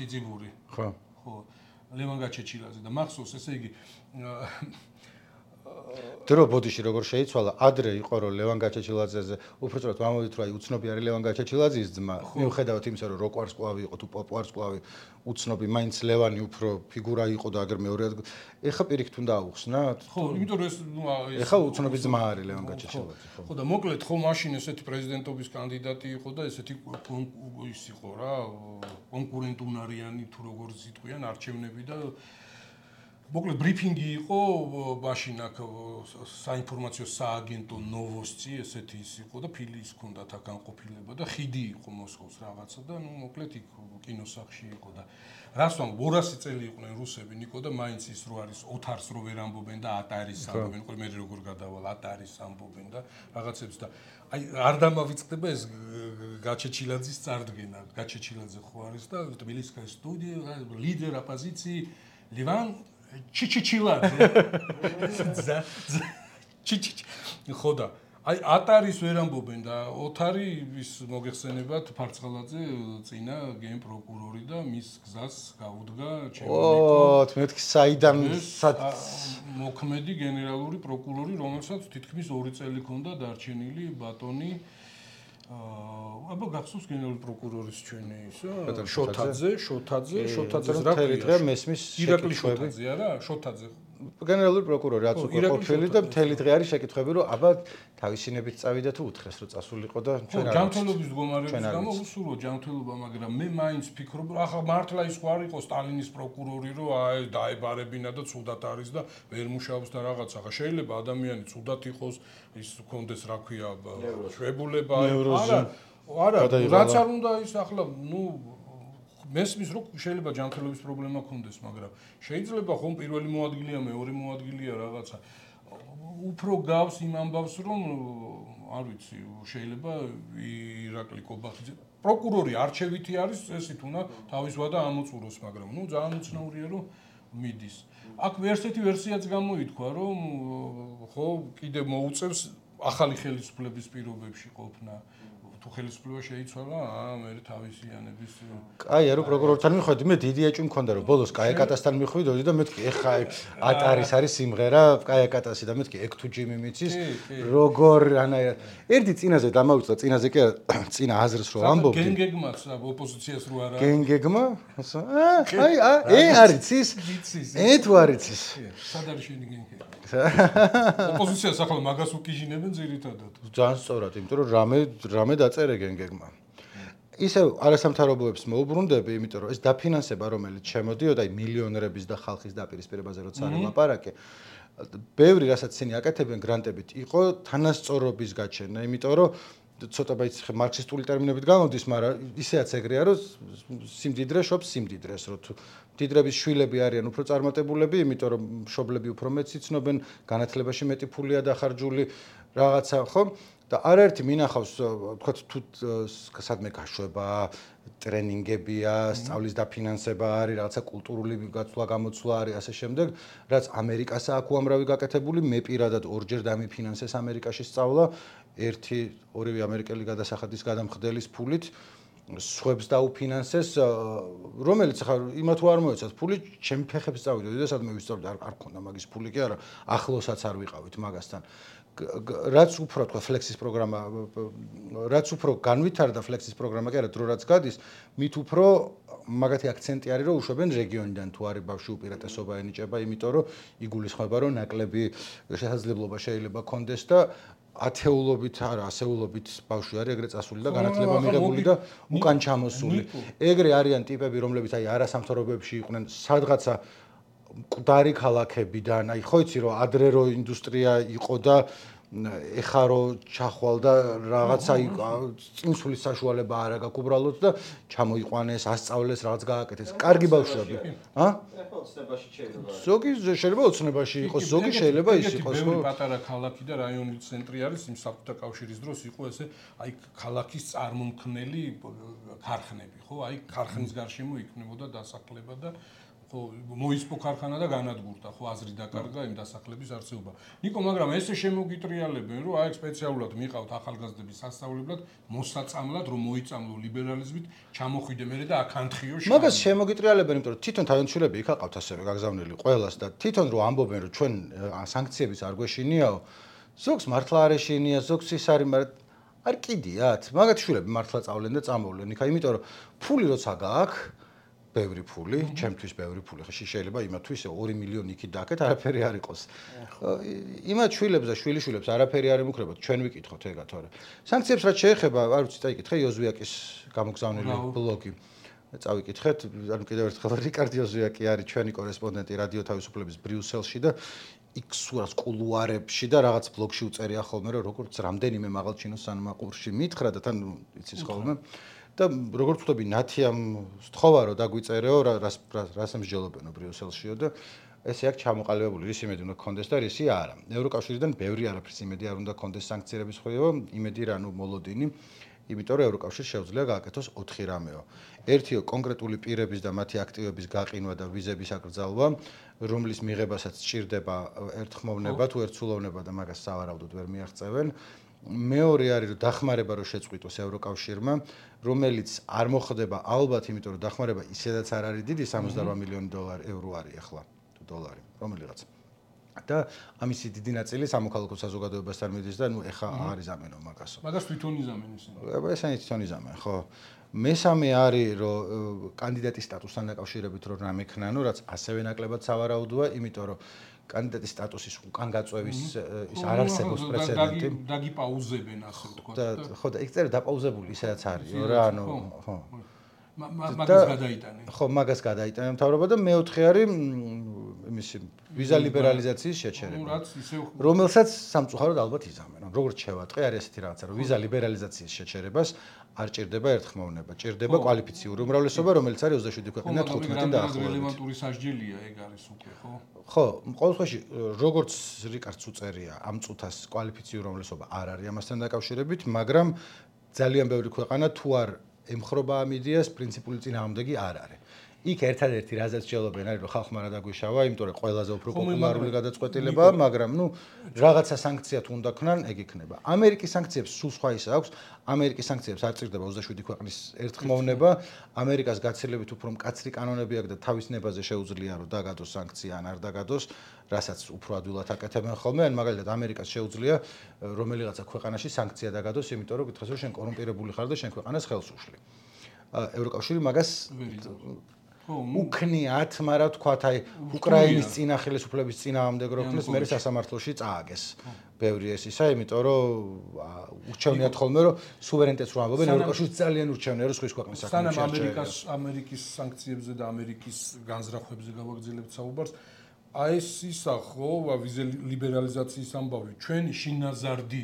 ციციბური. ხო. ხო ლევან გაჩეჩილაძე და მახსოვს ესე იგი დრო ბოდიში როგორ შეიცვალა, ადრე იყო რომ ლევან გაჩეჩილაძეზე, უბრალოდ ვამოვით რომ აი უცნობი არის ლევან გაჩეჩილაძის ძმა, მიუხედავად იმისა რომ როკვარს კლავი იყო თუ პოპوارს კლავი, უცნობი მაინც ლევანი უფრო ფიგურა იყო და აგერ მეორე ადგილ. ეხა პირიქით უნდა აუხსნათ? ხო, იმიტომ რომ ეს ეხა უცნობი ძმა არის ლევან გაჩეჩილაძე, ხო და მოკლედ ხო მაშინ ესეთი პრეზიდენტობის კანდიდატი იყო და ესეთი ის იყო რა, კონკურენტუნარიანი თუ როგორ ზიტყვიან არჩევნები და მოკლედ ბრიფინგი იყო მაშინ აქ საინფორმაციო სააგენტო ნოვოსცი ესეთი ის იყო და ფილის ჰქონდათ აქ განყოფილება და ხიდი იყო მოსკოვს რაღაცა და ნუ მოკლედ იქ კინოსახში იყო და რას ვამ 200 წელი იყვნენ რუსები ნიკო და მაინც ის რო არის ოთარს რო ვერ ამბობენ და ატარის ამბობენ ყოლ მე როგორ გადავალ ატარის ამბობენ და რაღაცებს და აი არ დამავიწყდება ეს გაჩეჩილაძის წარდგენა გაჩეჩილაძე ხო არის და თბილისის სტუდია ლიდერ ოპოზიცії ლევან ჩიჩიჩილაძე ხო და აი ატარის ვერ ამბობენ და ოთარი ის მოგეხსენებათ ფარცხალაძე წინა გენ პროკურორი და მის გზას გაუდგა ჩემნიკო მეთქი საიდან მოქმედი გენერალური პროკურორი რომელსაც თითქმის 2 წელი ჰქონდა დარჩენილი ბატონი აბა გახსოვს გენერალური პროკურორის ჩვენი ისა შოთაძეს რა დღე მესმის ირაკლი შოთაძე არა შოთაძე გენერალური პროკურორი რაც უკვე ყოფილი და მთელი დღე არის შეკითხვები რომ აბა თავისინებით წავიდა თუ უთხრეს რომ წასულიყო და ჩვენ არ ჯანმრთელობის მდგომარეობის გამო უსურვო ჯანმრთელობა მაგრამ მე მაინც ფიქრობ რომ ახლა მართლა ის ხო არ იყო სტალინის პროკურორი რომ აი დაებარებინა და ცუდად არის და ვერ მუშაობს და რაღაც ახლა შეიძლება ადამიანი ცუდად იყოს ის კონდეს რა ქვია შვებულება არა რაც არ უნდა ის ახლა ნუ მესმის რომ შეიძლება ჯანმრთელობის პრობლემა ქონდეს, მაგრამ შეიძლება ხომ პირველი მოადგილეა, მეორე მოადგილეა რაღაცა. უფრო გავს იმ ამბავს, რომ არ ვიცი, შეიძლება ირაკლი კობახიძე პროკურორი არჩევითი არის, წესით უნდა თავის ვადა ამოწუროს, მაგრამ ნუ ძალიან უცნაურია რომ მიდის. აქ ერთ-ერთი ვერსიაც გამოითქვა, რომ ხო კიდე მოუწევს ახალი ხელისუფლების პირობებში ყოფნა. თუ ხელისუფლება შეიცვალა, მე თავისიანების კაი, რო პროკურორთან მიხვედი, მე დიდი ეჭვი მქონდა, რომ ბოლოს კაიაკატასთან მიხვიდოდი და მეთქი, ეხა ატარის არის სიმღერა, კაიაკატასი და მეთქი, ეგ თუ ჯიმი მიცის, როგორ ანაირად. ერთი წინაზე დამავიწყდა, წინაზე კი წინა აზრს რო ამბობდი. გენგეგმაც ოპოზიციას რო არა. გენგეგმა? აი, არის ის? თუ არის ის? სად არის შენი გენგეგმა? ოპოზიციას ახლა მაგას უკიჟინებენ ძირითადად. ძალიან სწორად, იმიტომ რომ რამე დაწერე გენგეგმა. ისევ არასამთავრობოებს მოუბრუნდები, იმიტომ რომ ეს დაფინანსება, რომელიც შემოდიოდა, აი მილიონერების და ხალხის დაპირისპირებაზე როცა არის ლაპარაკი, ბევრი რასაც ისინი აკეთებენ გრანტებით, იყო თანასწორობის გაჩენა, იმიტომ რომ ცოტა ბაიც მარქსისტული ტერმინებით გამოდის, მაგრამ ისეაც ეგრეა, რომ სიმდიდრე შობს სიმდიდრეს, რომ თუ მდიდრების შვილები არიან უფრო წარმატებულები, იმიტომ რომ მშობლები უფრო მეტ იცნობენ, განათლებაში მეტი ფულია დახარჯული, რაღაცა, ხო? და არაერთი მინახავს, თქვა თუ სადმე გაშვება, ტრენინგებია, სწავლის დაფინანსება არის, რაღაცა კულტურული გაცვლა, გამოცვლა არის, ასე შემდეგ, რაც ამერიკასა აქვს უამრავი გაკეთებული, მე პირადად ორჯერ დამიფინანსეს ამერიკაში სწავლა, ორივე ამერიკელი გადასახადის გადამხდელის ფულით, სხვებს დაუფინანსეს, რომელიც ხა იმათ არ მოეცათ ფული, ჩემი ფეხებს წავიდოდი და სადმე ვისწავლდი, არ ქონდა მაგის ფული კი არა, ახლოსაც არ ვიყავით მაგასთან. რაც უფრო თქვა ფლექსის პროგრამა, რაც უფრო განვითარდა ფლექსის პროგრამა, კი არა, დრო რაც გადის, მით უფრო მაგათი აქცენტი არის, რომ უშვებენ რეგიონიდან თუ არის ბავშვი უპირატესობა ენიჭება, იმიტომ რომ იგულისხმება, რომ ნაკლები შესაძლებლობა შეიძლება კონდეს და ათეულობით არა, ასეულობით ბავშვი არის ეგრე წასული და განათლება მიღებული და უკან ჩამოსული. ეგრე არიან ტიპები, რომლებიც აი არასამთავრობოებში იყვნენ, სადღაცა მკვდარი ქალაქებიდან, აი ხო იცი რომ ადრე რო ინდუსტრია იყო და ეხა რო ჩახვალ და რაღაცა წინსვლის საშუალება არ აქვს უბრალოდ და ჩამოიყვანეს, ასწავლეს, რაღაც გააკეთეს. კარგი ბავშვები. ეხლა ოცნებაში შეიძლება. ზოგი შეიძლება ოცნებაში იყოს, ზოგი შეიძლება ის იყოს, ხო? პატარა ქალაქი და რაიონული ცენტრი არის, იმ საბჭოთა კავშირის დროს იყო ესე, აი ქალაქის წარმომქმნელი ქარხნები, ხო? აი ქარხნის გარშემო იქნებოდა დასახლება და ხო მოისპო ქარხანა და განადგურდა ხო აზრი დაკარგა იმ დასახლების არსებობა. ნიკო, მაგრამ ესე შემოგიტრიალებენ, რომ აი სპეციალურად მიყავთ ახალგაზრდების სასწავლებლად, მოსაწამლად, რომ მოიწამლო ლიბერალიზმით, ჩამოხვიდე მერე და აქ ანთხიო შენ. მაგას შემოგიტრიალებენ, იმიტომ რომ თვითონ თავიანთშვილები იქ აყავთ ასევე გაგზავნილი ყველას და თვითონ რომ ამბობენ, რომ ჩვენ სანქციების არ გვეშინიაო, ზოგს მართლა არ ეშინია, ზოგს ის არის, მაგრამ არ კიდიათ. მაგათ შვილები მართლა წავლენ და წამოვლენ იქა, იმიტომ რომ ფული როცა გააქვს ბევრი ფული, ჩემთვის ბევრი ფული, ხა შეიძლება იმათთვის 2 მილიონი იქით დააკეთ, არაფერი არ იყოს. იმათ შვილებს და შვილიშვილებს არაფერი არ ემუქრებათ, ჩვენ ვიკითხოთ ეგა თორე. სანქციებს რაც შეეხება, არ ვიცი, წაიკითხე იოზვიაკის გამოგზავნილი ბლოგი. წავიკითხეთ, ანუ კიდევ ერთხელ რიკარდ იოზვიაკი არის ჩვენი კორესპონდენტი რადიო თავისუფლების ბრიუსელში და იქ სურას კულუარებში და რაღაც ბლოგში უწერია ხოლმე, რომ როგორც რამდენიმე მაღალჩინო სანმაყურში მითხრა და თან იცის ხოლმე. და როგორც ვთქვი, ნათიამ სთხოვა რომ დაგვიწერეო, რას ემსჯელობენო ბრიუსელშიო და ესე აქ ჩამოყალიბებული რის იმედი უნდა გქონდეს და რისი არა. ევროკავშირიდან ბევრი არაფრის იმედი არ უნდა გქონდეს სანქციების ხრივ, იმედი რანუ მოლოდინი, იმიტომ რომ ევროკავშირს შეუძლია გააკეთოს 4 რამეო. ერთიო კონკრეტული პირების და მათი აქტივების გაყინვა და ვიზების აკრძალვა, რომლის მიღებასაც სჭირდება ერთხმოვნება თუ ერთსულოვნება და მაგას სავარაუდოდ ვერ მიაღწევენ. მეორე არის რომ დახმარება რომ შეწყვიტოს ევროკავშირმა, რომელიც არ მოხდება ალბათ, იმიტომ რომ დახმარება ისედაც არ არის დიდი, 68 მილიონი ევრო არის ახლა თუ დოლარი, რომელიღაც. და ამისი დიდი ნაწილი სამოქალაქო საზოგადოებასთან მიდის და ნუ ეხა არ იზამენო მაგასო. მაგას თვითონ იზამენ ისინი. ესენი თვითონ იზამენ, ხო. მესამე არის რომ კანდიდატის სტატუსთან დაკავშირებით რომ რამე ქნა, ნუ რაც ასევე ნაკლებად სავარაუდოა, იმიტომ რომ კანდიდატის სტატუსის უკან გაწევის ის არ არსებობს პრეცედენტი. დაგიპაუზებენ ასე ვთქვათ. ხო და იქ წერა დაპაუზებული ისედაც არის, რა ანუ ხო. მაგას გადაიტანენ. ხო, მაგას გადაიტანენ მთავრობა და მეოთხე არის იმისი ვიზა ლიბერალიზაციის შეჩერება. რომელსაც სამწუხაროდ ალბათ იზამენ. როგორც შევატყე, არის ესეთი რაღაცა, რომ ვიზა ლიბერალიზაციის შეჩერებას არ ჭირდება ერთხმოვნება, ჭირდება კვალიფიციური უმრავლესობა, რომელიც არის 27 ქვეყანა 15 დაახლოებით. რელევანტური სასჯელია ეგ არის უკვე, ხო? ხო, ყოველ შემთხვევაში, როგორც რიკარდს უწერია, ამ წუთას კვალიფიციური უმრავლესობა არ არის ამასთან დაკავშირებით, მაგრამ ძალიან ბევრი ქვეყანა თუ არ ემხრობა ამ იდეას, პრინციპული წინააღმდეგი არ არის. იქ ერთადერთი რაზეც ჯელობენ არის რომ ხალხმა რა დაგვიშავა, იმიტომ რომ ყველაზე უფრო პოპულარული გადაწყვეტილებაა, მაგრამ ნუ რაღაცა სანქცია თუ უნდა ქნან, ეგ იქნება. ამერიკის სანქციებს სულ სხვა ისა აქვს. ამერიკის სანქციებს არ ჭირდება 27 ქვეყნის ერთხმოვნება. ამერიკას გაცილებით უფრო მკაცრი კანონები აქვს და თავის ნებაზე შეუძლია რომ დაგადოს სანქცია ან არ დაგადოს, რასაც უფრო ადვილად აკეთებენ ხოლმე. ან მაგალითად ამერიკას შეუძლია რომელიღაცა ქვეყანაში სანქცია დაგადოს, იმიტომ რომ გითხოს რომ შენ კორუმპირებული ხარ და შენ ქვეყანას ხელს უშლი. ევროკავშირი მაგას უქნიათ, მაგრამ თქვათ აი უკრაინის წინა ხელისუფლების წინააღმდეგ როქნის მერე სასამართლოში წააგეს. ბევრი ეს ისა, იმიტომ რომ ურჩევნიათ ხოლმე რომ სუვერენიტეტს რო ამბობენ, ევროკავშირს ძალიან ურჩევნია რომ სხვის ქვეყნის საქმეში არ შეერჩა. ამერიკის სანქციებზე და ამერიკის განზრახვებზე გავაგრძელებთ საუბარს. აი ეს ისა ხო, ვიზა ლიბერალიზაციის ამბავი, ჩვენი შინაზარდი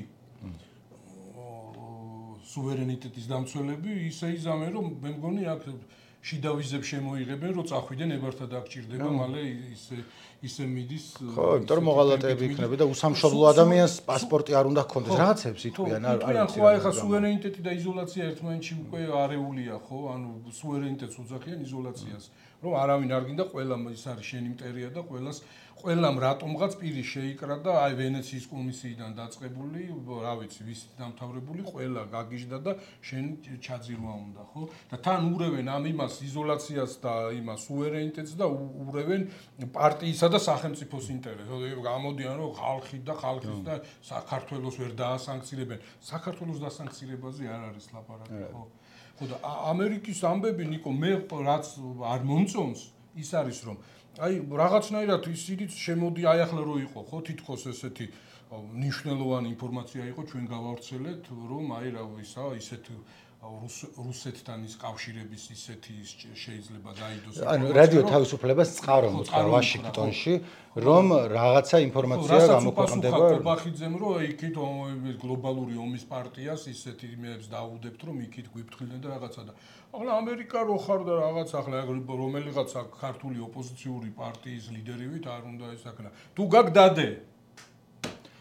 სუვერენიტეტის დამცველები ისე იზამენ რომ მე მგონი აქ შიდა ვიზებს შემოიღებენ, რომ წახვიდენ ებართად აქ ჭირდება, მალე ისე მიდის. ხო, იმიტომ რომ მოღალატეები იქნება და უსამშობლო ადამიანს პასპორტი არ უნდა ჰქონდეს, რაღაცებს იტყვიან, არ ვიცი. ხო, ახლა სუვერენიტეტი და იზოლაცია ერთმანეთში უკვე არეულია, ხო? ანუ სუვერენიტეტს უძახიან იზოლაციას. რომ არავინ არ გინდა, ყველამ ის არის შენი მტერია და ყველამ რატომღაც პირი შეიკრა და აი ვენეციის კომისიიდან დაწყებული, რა ვიცი, ვისით დამთავრებული, ყველა გაგიჟდა და შენ ჩაძირვა უნდა, ხო? და თან ურევენ ამ იმას იზოლაციას და იმას სუვერენიტეტს და ურევენ პარტიისა და სახელმწიფოს ინტერესს. გამოდიან რომ ხალხი და ხალხის და საქართველოს ვერ დაასანქცირებენ. საქართველოს დასანქცირებაზე არ არის ლაპარაკი, ხო? ხო და ამერიკის ამბები ნიკო მე რაც არ მომწონს ის არის რომ აი რაღაცნაირად ისიც შემოდი აი ახლა რო იყო ხო თითქოს ესეთი ნიშნულოვანი ინფორმაცია იყო ჩვენ გავავრცელეთ რომ აი რა ისა ისეთ რუსეთთან ის კავშირების ისეთი შეიძლება დაიდოს ანუ რადიო თავისუფლებას წყარო მოწყდა ვაშინგტონში რომ რაღაცა ინფორმაცია გამოქვეყნდება ბახიძემ რომ იქით გლობალური ომის პარტიას ისეთი იმებს დაუდებთ რომ იქით გვიფრთხილდნენ და რაღაცა და ახლა ამერიკა რო ხარ და რაღაც ახლა რომელიღაცა ქართული ოპოზიციური პარტიის ლიდერივით არ უნდა ესაკნა თუ გაგდადე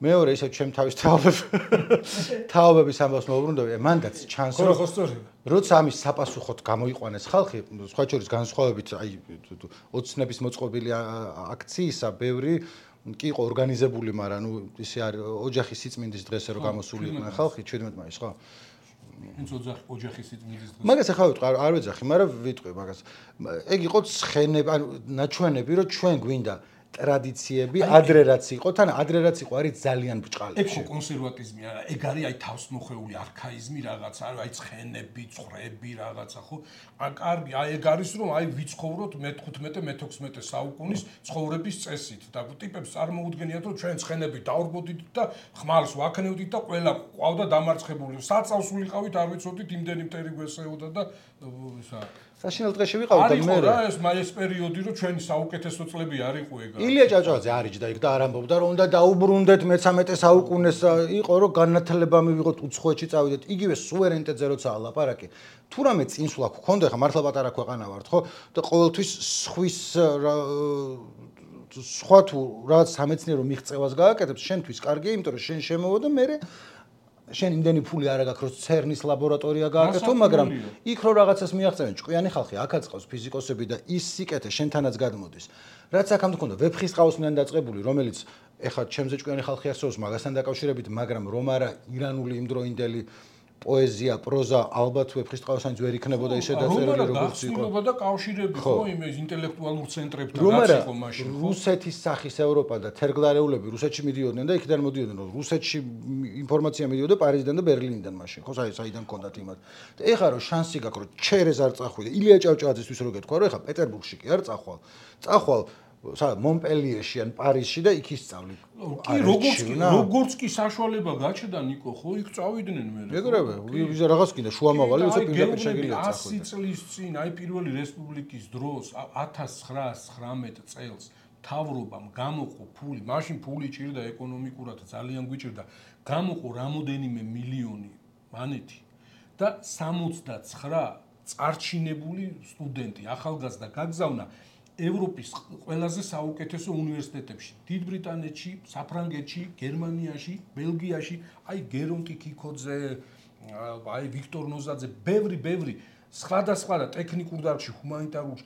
მეორე ისევ ჩემ თავის თაობების ამბავს მოვუბრუნდები, მანდაც ჩანს ხო ხო სწორია. როცა ამის საპასუხოდ გამოიყვანეს ხალხი, სხვა შორის განსხვავებით აი ოცნების მოწყობილი აქციისა, ბევრი კი იყო ორგანიზებული, მაგრამ ნუ ისე არის ოჯახის სიწმინდის დღესე რომ გამოსული იყვნენ ხალხი 17 მაისს, ხო? ინც ოჯახის სიწმინდის დღეს. მაგას ახლა ვიტყვი, არ ვეძახი, მაგრამ ვიტყვი მაგას. ეგ იყო ცხენები, ანუ ნაჩვენები, რომ ჩვენ გვინდა ტრადიციები, ადრე რაც იყო, თან ადრე რაც იყო არის ძალიან ბრჭყალი. ეგ ხო კონსერვატიზმია, ეგ არის აი თავსმოხეული არქაიზმი რაღაცა, აი ცხენები, წვრები რაღაცა, ხო? კარგი, აი ეგ არის რომ აი ვიცხოვროთ მე-15-მე-16 საუკუნის ცხოვრების წესით და ტიპებს წარმოუდგენიათ რომ ჩვენ ცხენები დავრბოდით და ხმალს ვაქნევდით და ყველა ყავდა დამარცხებული. საწავს ვიყავით, არ ვიცოდით, იმდენი მტერი გვესეოდა და ისა საშინელ დღეში ვიყავით და მე რა ეს პერიოდი რომ ჩვენი საუკეთესო წლები არ იყო ეგ. ილია ჭავჭავაძე არიჯდა იქ და არ ამბობდა რომ უნდა დაუბრუნდეთ მე-13 საუკუნეს იყო რომ განათლება მივიღოთ უცხოეთში წავიდეთ იგივე სუვერენიტეტზე როცა ლაპარაკი თუ რამე წინსვლა გქონდა ხა მართლა პატარა ქვეყანა ვართ ხო და ყოველთვის სხვა თუ რაღაც სამეცნიერო მიღწევას გააკეთებს შენთვის კარგია იმიტომ რომ შენ შემოვა და მე შენ იმდენი ფული არ აქვს რომ CERN-ის ლაბორატორია გააკეთო, მაგრამ იქ რო რაღაცას მიაღწევენ ჭკვიანი ხალხი, აქაც ყავს ფიზიკოსები და ის სიკეთე შენთანაც გადმოდის. რაც აქამდე მქონდა ვეფხის ყავსმიდან დაწყებული, რომელიც ეხლა ჩემზე ჭკვიანი ხალხი არსებობს მაგასთან დაკავშირებით, მაგრამ რომ არა ირანული იმდროინდელი პოეზია, პროზა ალბათ ვეფხის ყავსანიც ვერ იქნებოდა ისე დაწერილი როგორც იყო. და კავშირები ხო იმ ინტელექტუალურ ცენტრებთან რაც იყო მაშინ ხო? რუსეთის სახის ევროპა და თერგლარეულები რუსეთში მიდიოდნენ და იქიდან მოდიოდნენ. რუსეთში ინფორმაცია მიდიოდა პარიზიდან და ბერლინიდან მაშინ. ხო, საიდან ჰქონდათ იმათ. და ეხლა რომ შანსი გაქვს რომ ჩერეს არ წახვიდე. ილია ჭავჭავაძისთვის რო გეთქვა რომ ეხლა პეტერბურგში კი არ წახვალ. წახვალ მონპელიეში ან პარიზში და იქ ისწავლი. კი როგორც კი საშუალება გაჩნდა ნიკო ხო იქ წავიდნენ მე. ეგრევე, რაღაც კიდე შუამავალი უცებ პირდაპირ შეგიძლია წახვიდე. 100 წლის წინ აი პირველი რესპუბლიკის დროს 1919 წელს თავრობამ გამოყო ფული, მაშინ ფული ჭირდა ეკონომიკურად ძალიან გვიჭირდა. გამოყო რამოდენიმე მილიონი მანეთი და 69 წარჩინებული სტუდენტი ახალგაზრდა გაგზავნა ევროპის ყველაზე საუკეთესო უნივერსიტეტებში, დიდ ბრიტანეთში, საფრანგეთში, გერმანიაში, ბელგიაში, აი გერონტი კიქოძე, აი ვიქტორ ნოზაძე, ბევრი სხვადასხვა ტექნიკურ დარგში, ჰუმანიტარულ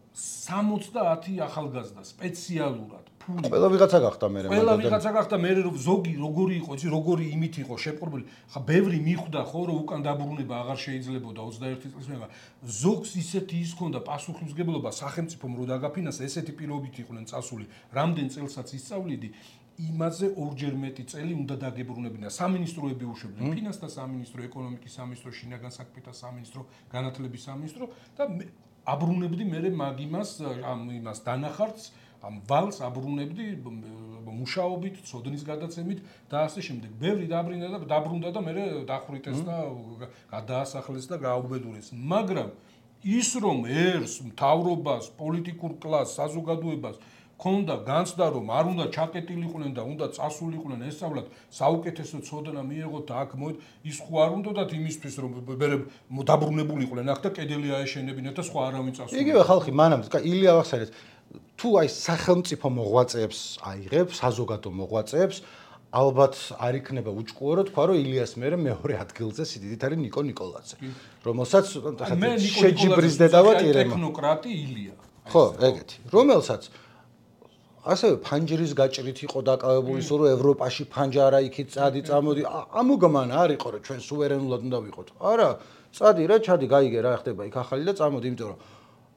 70 ახალგაზრდა სპეციალურად ფული. ყველა ვიღაცა გახდა მე. ყველა ვიღაცა გახდა მე რომ ზოგი როგორი იყო, იცი როგორი იმით იყო შეპყრობილი. ხა ბევრი მიხვდა ხო რომ უკან დაბრუნება აღარ შეიძლებოდა 21 წლის მეღა. ზოგს ისეთი ის ქონდა პასუხისმგებლობა სახელმწიფომ რო დაგაფინანსა, ესეთი პირობით იყვნენ წასული. რამდენ წელსაც ისწავლიდი, იმაზე ორჯერ მეტი წელი უნდა დაგებრუნებინა. სამინისტროები უშვებდნენ, ფინანსთა სამინისტრო, ეკონომიკის სამინისტრო, შინაგან საქმეთა სამინისტრო, განათლების სამინისტრო და აბრუნებდი მე მაგ იმას დანახარც ამ ვალს აბრუნებდი მუშაობით, ცოდნის გადაცემით და ასე შემდეგ. ბევრი დაბრუნდა და მე დახვრიტეს და გადაასახლეს და გააუბედურეს. მაგრამ ის რომ ერს, მთავრობას, პოლიტიკურ კლასს, საზოგადოებას ქონდა განცდა რომ არ უნდა ჩაკეტილიყვნენ და უნდა წასულიყვნენ ესწავლათ, საუკეთესო ცოდნა მიეღოთ და აქ ის ხო არ უნდათ იმისთვის რომ დაბრუნებულიყვნენ აქ და კედელი აეშენებინათ და სხვა არავინ წასულიყო. იგივე ხალხი მანამდე, ილია აღსარეთ თუ აი სახელმწიფო მოღვაწეებს აიღებს, საზოგადო მოღვაწეებს, ალბათ არ იქნება უჭკუო რომ თქვა რომ ილიას მერე მეორე ადგილზე სიდიდით არის ნიკო ნიკოლაძე, რომელსაც შეჯიბრის დედავატირება. ტექნოკრატი ილია. ხო, ეგეთი. რომელსაც ასევე ფანჯრის გაჭრით იყო დაკავებული, სულ რომ ევროპაში ფანჯარა იქით წადი წამოდი. ამოგმანა არ იყო რომ ჩვენ სუვერენულად უნდა ვიყოთ. არა, წადი რა, ჩადი, გაიგე რა ხდება იქ ახალი და წამოდი, იმიტომ რომ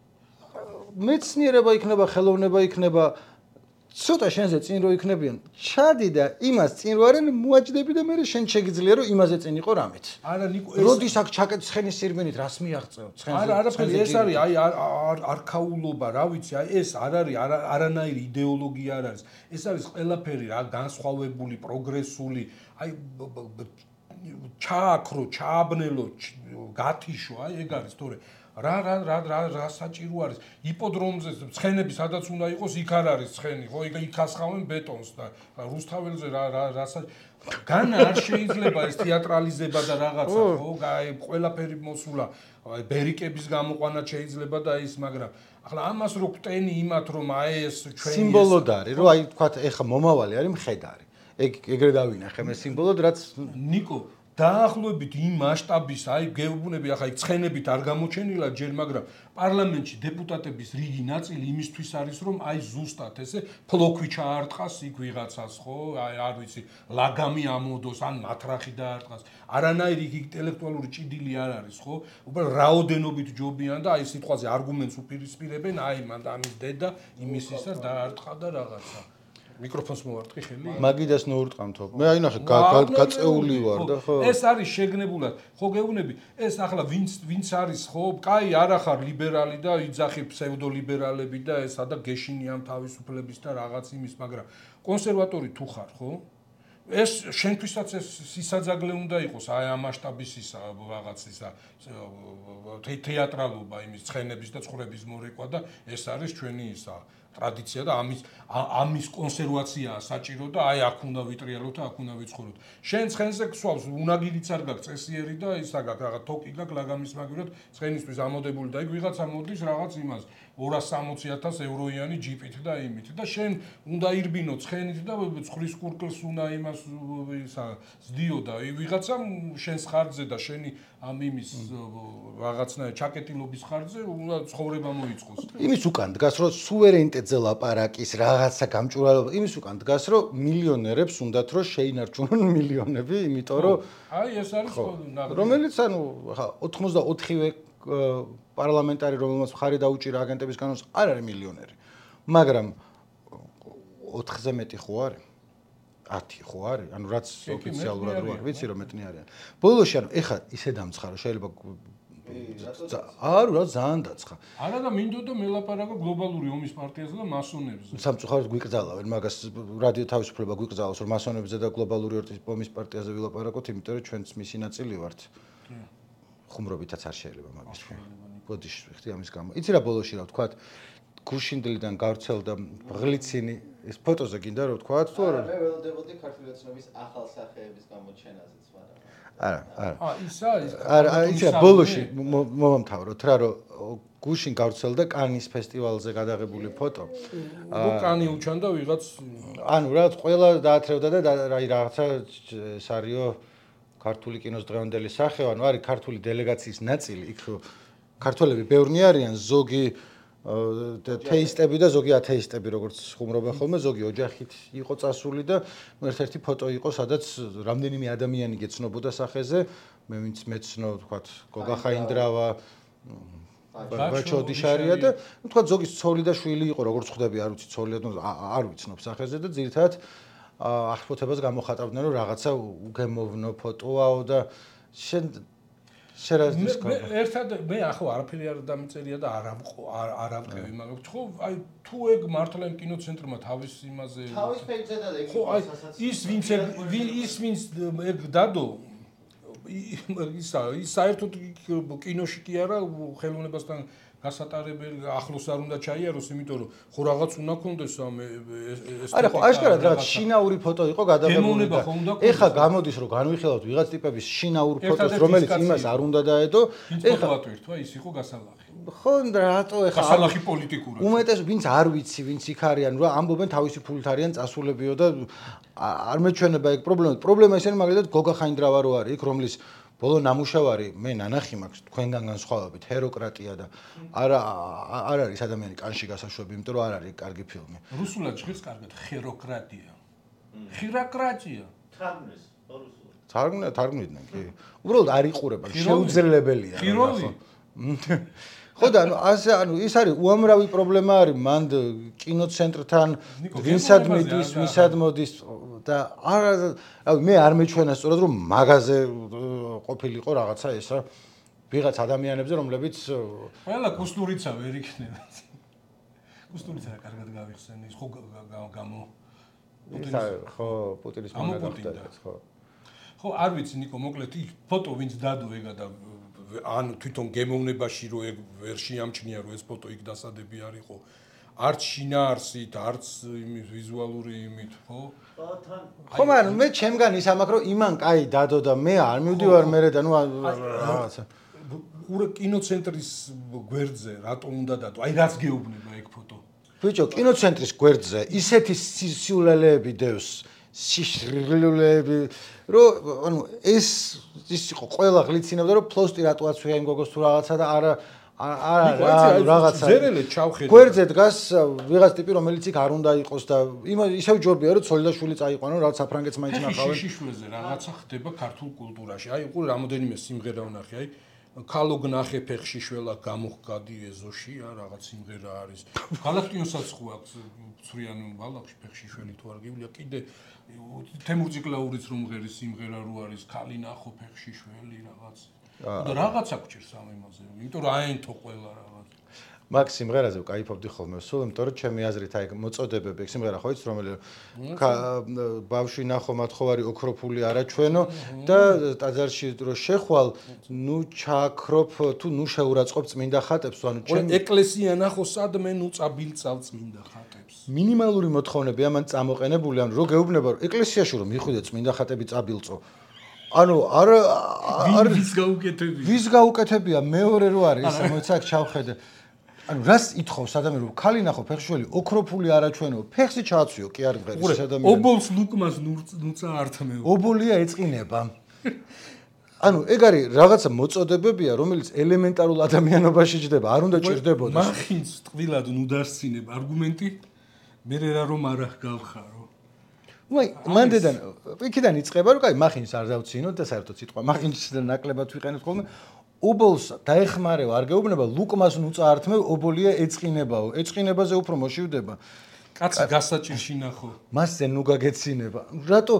მეცნიერება იქნება, ხელოვნება იქნება, ცოტა შენზე წინ რო იქნებიან, ჩადი და იმას წინ რო არენ მოაჯდები და მე შენ შეგიძლია რომ იმაზე წინ იყო რამეთ. არა ნიკო, როდის აქ ჩაკეტ ცხენის სირბინით რას მიაღწევ? არა, არაფერი, ეს არის აი არქაულობა, რა ვიცი, აი ეს არ არის არანაირი იდეოლოგია არ არის. ეს არის ყველაფერი რა განსხვავებული, პროგრესული, აი ჩააქრო, ჩააბნელო, გათიშო, აი ეგ არის თორე რა საჭირო არის იპოდრომზე ცხენები სადაც უნდა იყოს იქ არ არის ცხენი ხო იქ ასხავენ ბეტონს და რუსთაველზე რა განა არ შეიძლება ეს თეატრალიზება და რაღაცა ხო აი ყველაფერი მოსულა ბერიკების გამოყვანა შეიძლება და ის მაგრამ ახლა ამას რო გვტენი იმათ რომ აი ეს ჩვენი სიმბოლოდ არის რომ აი თქვა ეხა მომავალი არის მხედარი ეგრე დავინახე მე სიმბოლოდ, რაც ნიკო დაახლოებით იმ მასშტაბის, აი გეუბნები ახლა იქ ცხენებით არ გამოჩენილა ჯერ, მაგრამ პარლამენტში დეპუტატების რიგი ნაწილი იმისთვის არის, რომ აი ზუსტად ესე ფლოქვი ჩაარტყას იქ ვიღაცას, ხო? აი არ ვიცი, ლაგამი ამოდოს, ან მათრახი დაარტყას. არანაირი ინტელექტუალური ჭიდილი არ არის, ხო? უბრალოდ რაოდენობით ჯობიან და აი სიტყვაზე არგუმენტს უპირისპირებენ, აი მან ამის დედა იმის ისა დაარტყა და რაღაცა. მიკროფონს მოვარტყი ხელი? მაგიდას ნოურტყამთო. მე აი ნახე გაწეული ვარ და ხო. ეს არის შეგნებულად. ხო გეუბნები, ეს ახლა ვინც არის, ხო? კაი, არა ხარ ლიბერალი და იძახი ფსევდოლიბერალები და ესა და გეშინიან თავისუფლების და რაღაც იმის, მაგრამ კონსერვატორი თუ ხარ, ხო? ეს შენთვისაც ეს სისაძაგლე უნდა იყოს, აი ამ მასშტაბის ისა რაღაც ისა თეატრალობა იმის ცხენების და ცხოვრების მორეკვა და ეს არის ჩვენი ისა ტრადიცია და ამის კონსერვაციაა საჭირო და აი აქ უნდა ვიტრიალოთ და აქ უნდა ვიცხოვროთ. შენ ცხენზე გსვავს, უნაგირიც არ გაქვს წესიერი და ისა გაქვს რაღაც თოკი გაქვს ლაგამის მაგივრად ცხენისთვის ამოდებული და იქ ვიღაცა მოდის რაღაც იმას 260,000 ევროიანი ჯიპით და იმით და შენ უნდა ირბინო ცხენით და ცხრის კურკლს უნდა იმას ისა ზდიო და ვიღაცამ შენს ხარჯზე და შენი ამ იმის რაღაცნაირ ჩაკეტილობის ხარჯზე უნდა ცხოვრება მოიწყოს. იმის უკან დგას, რომ სუვერენიტეტზე ლაპარაკის რაღაცა გამჭვირვალობა, იმის უკან დგას, რომ მილიონერებს უნდათ რომ შეინარჩუნონ მილიონები, იმიტომ რომ აი ეს არის რომელიც ანუ ხა 84-ვე პარლამენტარი რომელმაც მხარი დაუჭირა აგენტების კანონს არ არის მილიონერი. მაგრამ 4-ზე მეტი ხო არის? 10 ხო არის? ანუ რაც ოფიციალურად რო არის, ვიცი რომ მეტნი არიან. ბოლოში ანუ ეხა ისე დამცხარო, შეიძლება არა, ძალიან დაცხა. არა და მინდოდა მელაპარაკო გლობალური ომის პარტიაზე და მასონებზე. სამწუხაროდ გვიკრძალავენ, მაგას რადიო თავისუფლება გვიკრძალავს, რომ მასონებზე და გლობალური ომის პარტიაზე ვილაპარაკოთ, იმიტომ რომ ჩვენც მისი ნაწილი ვართ. ხუმრობითაც არ შეიძლება მაგის თქვა. ბოდიში ვიხდი ამის გამო. იცი რა ბოლოში რა ვთქვათ? გუშინდლიდან გავრცელდა ბღლიცინი ეს ფოტოზე გინდა რომ ვთქვათ თუ არა? მე ველოდებოდი ქართული ოცნების ახალ სახეების გამოჩენაზეც, მაგრამ არა. ისა არა, იცი რა ბოლოში მომამთავროთ რა რომ გუშინ გავრცელდა კანის ფესტივალზე გადაღებული ფოტო. კანი უჩანდა ვიღაც ანუ რა ყველა დაათრევდა და აი რაღაცა ეს არისო ქართული კინოს დღევანდელი სახე, ანუ არის ქართული დელეგაციის ნაწილი, იქ ქართველები ბევრნი არიან, ზოგი თეისტები და ზოგი ათეისტები, როგორც ხუმრობენ ხოლმე, ზოგი ოჯახით იყო წასული და ერთ-ერთი ფოტო იყო, სადაც რამდენიმე ადამიანი გეცნობოდა სახეზე, მე ვინც მეცნო, ვთქვათ, გოგა ხაინდრავა, ბაჩოდიშარია და ვთქვათ, ზოგის ცოლი და შვილი იყო, როგორც ხვდები, არ ვიცი, ცოლი არ ვიცნობ სახეზე და ძირითადად აღფოთებას გამოხატავდნენ, რომ რაღაცა უგემოვნო ფოტოაო და შენ შერაზდის ხო? ერთად მე ახლა არაფერი არ დამწერია და არ ავყევი, მაგრამ ხო, აი თუ ეგ მართლა იმ კინოცენტრმა თავის იმაზე თავის ფეიქზე და ეგ ხო, აი ის ვინც ეგ დადო ის საერთოდ კინოში კი არა ხელოვნებასთან გასატარებელი ახლოს არ უნდა ჩაიაროს, იმიტომ რომ ხო რაღაც უნდა კონდეს ეს არა, ხო, აშკარად რაღაც შინაური ფოტო იყო გადაღებული და ეხა გამოდის რომ განვიხილავთ ვიღაც ტიპების შინაურ ფოტოს, რომელიც იმას არ უნდა დაედო, ეხა ვატვირთვა, ის იყო გასალახი. ხო, რატო ეხა გასალახი პოლიტიკურად. უმეტეს ვინც არ ვიცი, ვინც იქ არიან, რა ამბობენ თავისი ფულით არიან წასულებიო და არ მეჩვენება ეგ პრობლემა ისინი მაგალითად გოგა ხაინდრავა რო არის იქ, რომლის ბოლო ნამუშევარი მე ნანახი მაქვს თქვენგან განსხვავებით ჰეროკრატია და არ არის ადამიანი კანში გასაშვები, იმიტომ რომ არ არის კარგი ფილმი. რუსულად ჟღერს კარგად ხეროკრატია. ხირაკრატია. თარგმნიდნენ კი. უბრალოდ არ იყურება, შეუძლებელია. ხო და ანუ ის არის უამრავი პრობლემა არის მან კინოცენტრთან ვინსად მიდის, ვისად მოდის და მე არ მეჩვენა სწორად რომ მაღაზე ყოფილიყო რაღაცა ესა ვიღაც ადამიანებზე რომლებიც ყველა კუსტურიცა ვერ იქნება. კუსტურიცა კარგად გავიხსენის ხო გამო ხო პუტინის მონაგავდა ხო ხო არ ვიცი ნიკო მოკლედ იქ ფოტო ვინც დადო ეგა და ან თვითონ გემოვნებაში რო ეგ ვერ შეამჩნია რომ ეს ფოტო იქ დასადები არისო არც შინაარსით არც იმის ვიზუალური იმით ხო ხო მაგრამ მე ჩემგან ის ამაკ რომ იმან კაი დადო და მე არ მივდივარ მერე და ნუ რაღაცა ურე კინოცენტრის გვერდზე რატომ უნდა დადო აი რაც გეუბნება ეგ ფოტო ბიჭო კინოცენტრის გვერდზე ისეთი სიულელეები დევს სიშრილულები, რომ ანუ ეს იყო ყველა გლიცინებდა, რომ ფლოსტი რატოაც ვია იმ გოგოს თუ რაღაცა და არა რაღაცა ზერელე ჩავხედე. გვერდზე დგას ვიღაც ტიპი, რომელიც იქ არ უნდა იყოს და ისევ ჯობია, რომ ცოლი და შვილი წაიყვანო, რაღაც საფრანგეთს მაინც ნახავენ. შიშიშვლეზე რაღაცა ხდება ქართულ კულტურაში. აი, უყურე რამოდენიმე სიმღერა ვნახე, აი ქალოგ ნახე ფეხში შველა გამოხგადი ეზოშია რაღაც სიმღერა არის. გალაქტიონსაც ხო აქვს ცრიან ბალახში ფეხში შველი თუ არ გივლია კიდე თემურ ციკლაურიც რომ ღერის სიმღერა რო არის ქალი ნახო ფეხში შველი რაღაც. და რაღაცა გჭირს ამ იმაზე. იმიტომ რომ აენთო ყველა რაღაც. მაგ სიმღერაზე ვკაიფობდი ხოლმე სულ, იმიტომ რომ ჩემი აზრით აი მოწოდებები, სიმღერა ხო იცი რომელი ბავშვი ნახო მათხოვარი ოქროფული არაჩვენო და ტაძარში რო შეხვალ, ნუ ჩააქროფ თუ ნუ შეურაცხყოფ წმინდა ხატებს, ანუ ჩემი ეკლესია ნახო სადმე ნუ წაბილწავ წმინდა ხატებს. მინიმალური მოთხოვნები ამან წამოყენებული, ანუ რო გეუბნება რომ ეკლესიაში რომ მიხვიდე წმინდა ხატები წაბილწო. ანუ ვის გაუკეთებია მეორე რო არის ეს მოიცა აქ ჩავხედე. ანუ რას ითხოვს ადამიანი რომ ქალი ნახო ფეხშველი ოქროფული არაჩვენო ფეხში ჩააცვიო კი არ მღერის ადამიანი ობოლს ლუკმას ნუცა ართმეო ობოლია ეწყინება ანუ ეგ არის რაღაცა მოწოდებებია რომელიც ელემენტარულ ადამიანობაში ჯდება არ უნდა ჭირდებოდეს მახინს ტყვილად ნუ დასცინებ არგუმენტი მე რა რომ არ გავხარო მანდედან იქიდან იწყება რომ კაი მახინს არ დავცინოთ და საერთოდ სიტყვა მახინსიდან ნაკლებად ვიყენებთ ხოლმე ობოლს დაეხმარევა არ გეუბნება ლუკმას ნუცა ართმევ ობოლია ეწყინებაო ეწყინებაზე უფრო მოშივდება კაცი გასაჭირში ნახო მასზე ნუ გაგეცინება რატო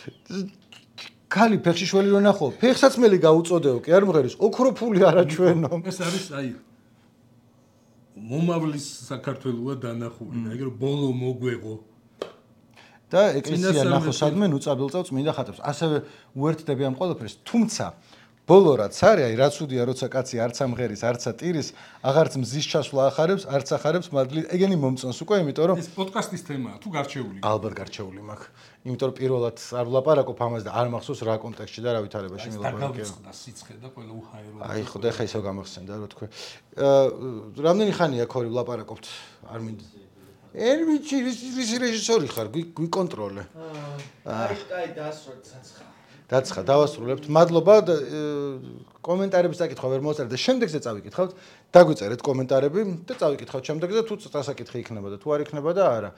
ქალი ფეხში შველი რო ნახო ფეხსაცმელი გაუწოდეო კი არ მღერის ოქროფული არაჩვენო ეს არის აი მომავლის საქართველოა დანახული ეგ რომ ბოლო მოგვეღო და ეკლესია ნახო სადმე ნუ წაბილწავ წმინდა ხატებს ასევე უერთდები ამ ყველაფერს თუმცა ბოლო რაც არის, აი რაც უდია, როცა კაცი არც ამღერის, არცა ტირის, აღარც მზის ჩასვლა ახარებს, არც ახარებს მადლი, ეგენი მომწონს უკვე, იმიტომ რომ ეს პოდკასტის თემაა, თუ გარჩეული. ალბათ გარჩეული მაქვს. იმიტომ რომ პირველად არ ვლაპარაკობ ამაზე და არ მახსოვს რა კონტექსტში და რა ვითარებაში მილაპარაკე. და სიცხე და ყველა უჰაერო. აი ხო და ხა ისევ გამახსენდა რა თქვა. რამდენი ხანია ქორი ვლაპარაკობთ? არ მინდა. ერმიჩი რეჟისორი ხარ, გვიკონტროლე. აი დასროთ საცხა. დაცხა დავასრულებთ. მადლობა კომენტარების საკითხვა ვერ მოწერეთ და შემდეგზე წავიკითხავთ. დაგვიწერეთ კომენტარები და წავიკითხავთ შემდეგზე თუ წასაკითხი იქნება და თუ არ იქნება და არა.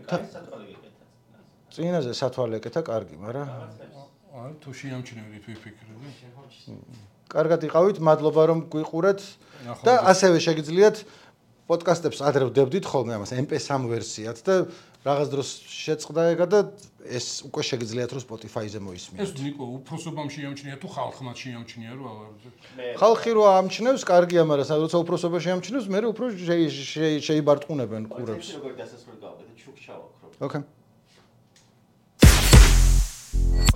წინაზე სათვალე ეკეთა კარგი, მაგრამ აი თუ შეამჩნევდით ვიფიქრები. კარგად იყავით, მადლობა რომ გვიყურეთ და ასევე შეგიძლიათ პოდკასტებს ადრე ვდებდით ხოლმე ამას MP3 ვერსიად და რაღაც დროს შეწყდა ეგა და ეს უკვე შეგიძლიათ რომ Spotify-ზე მოისმინოთ. ეს ნიკო უფროსობამ შეამჩნია თუ ხალხმა შეამჩნია რომ ავარდე. ხალხი რო ამჩნევს, კარგია, მაგრამ როცა უფროსობა შეამჩნევს, მე უფრო შეიბარტყუნებენ ყურებს. როგორ დასასრულებად გავაკეთე, ჩუქ ჩავაქრო. Okay.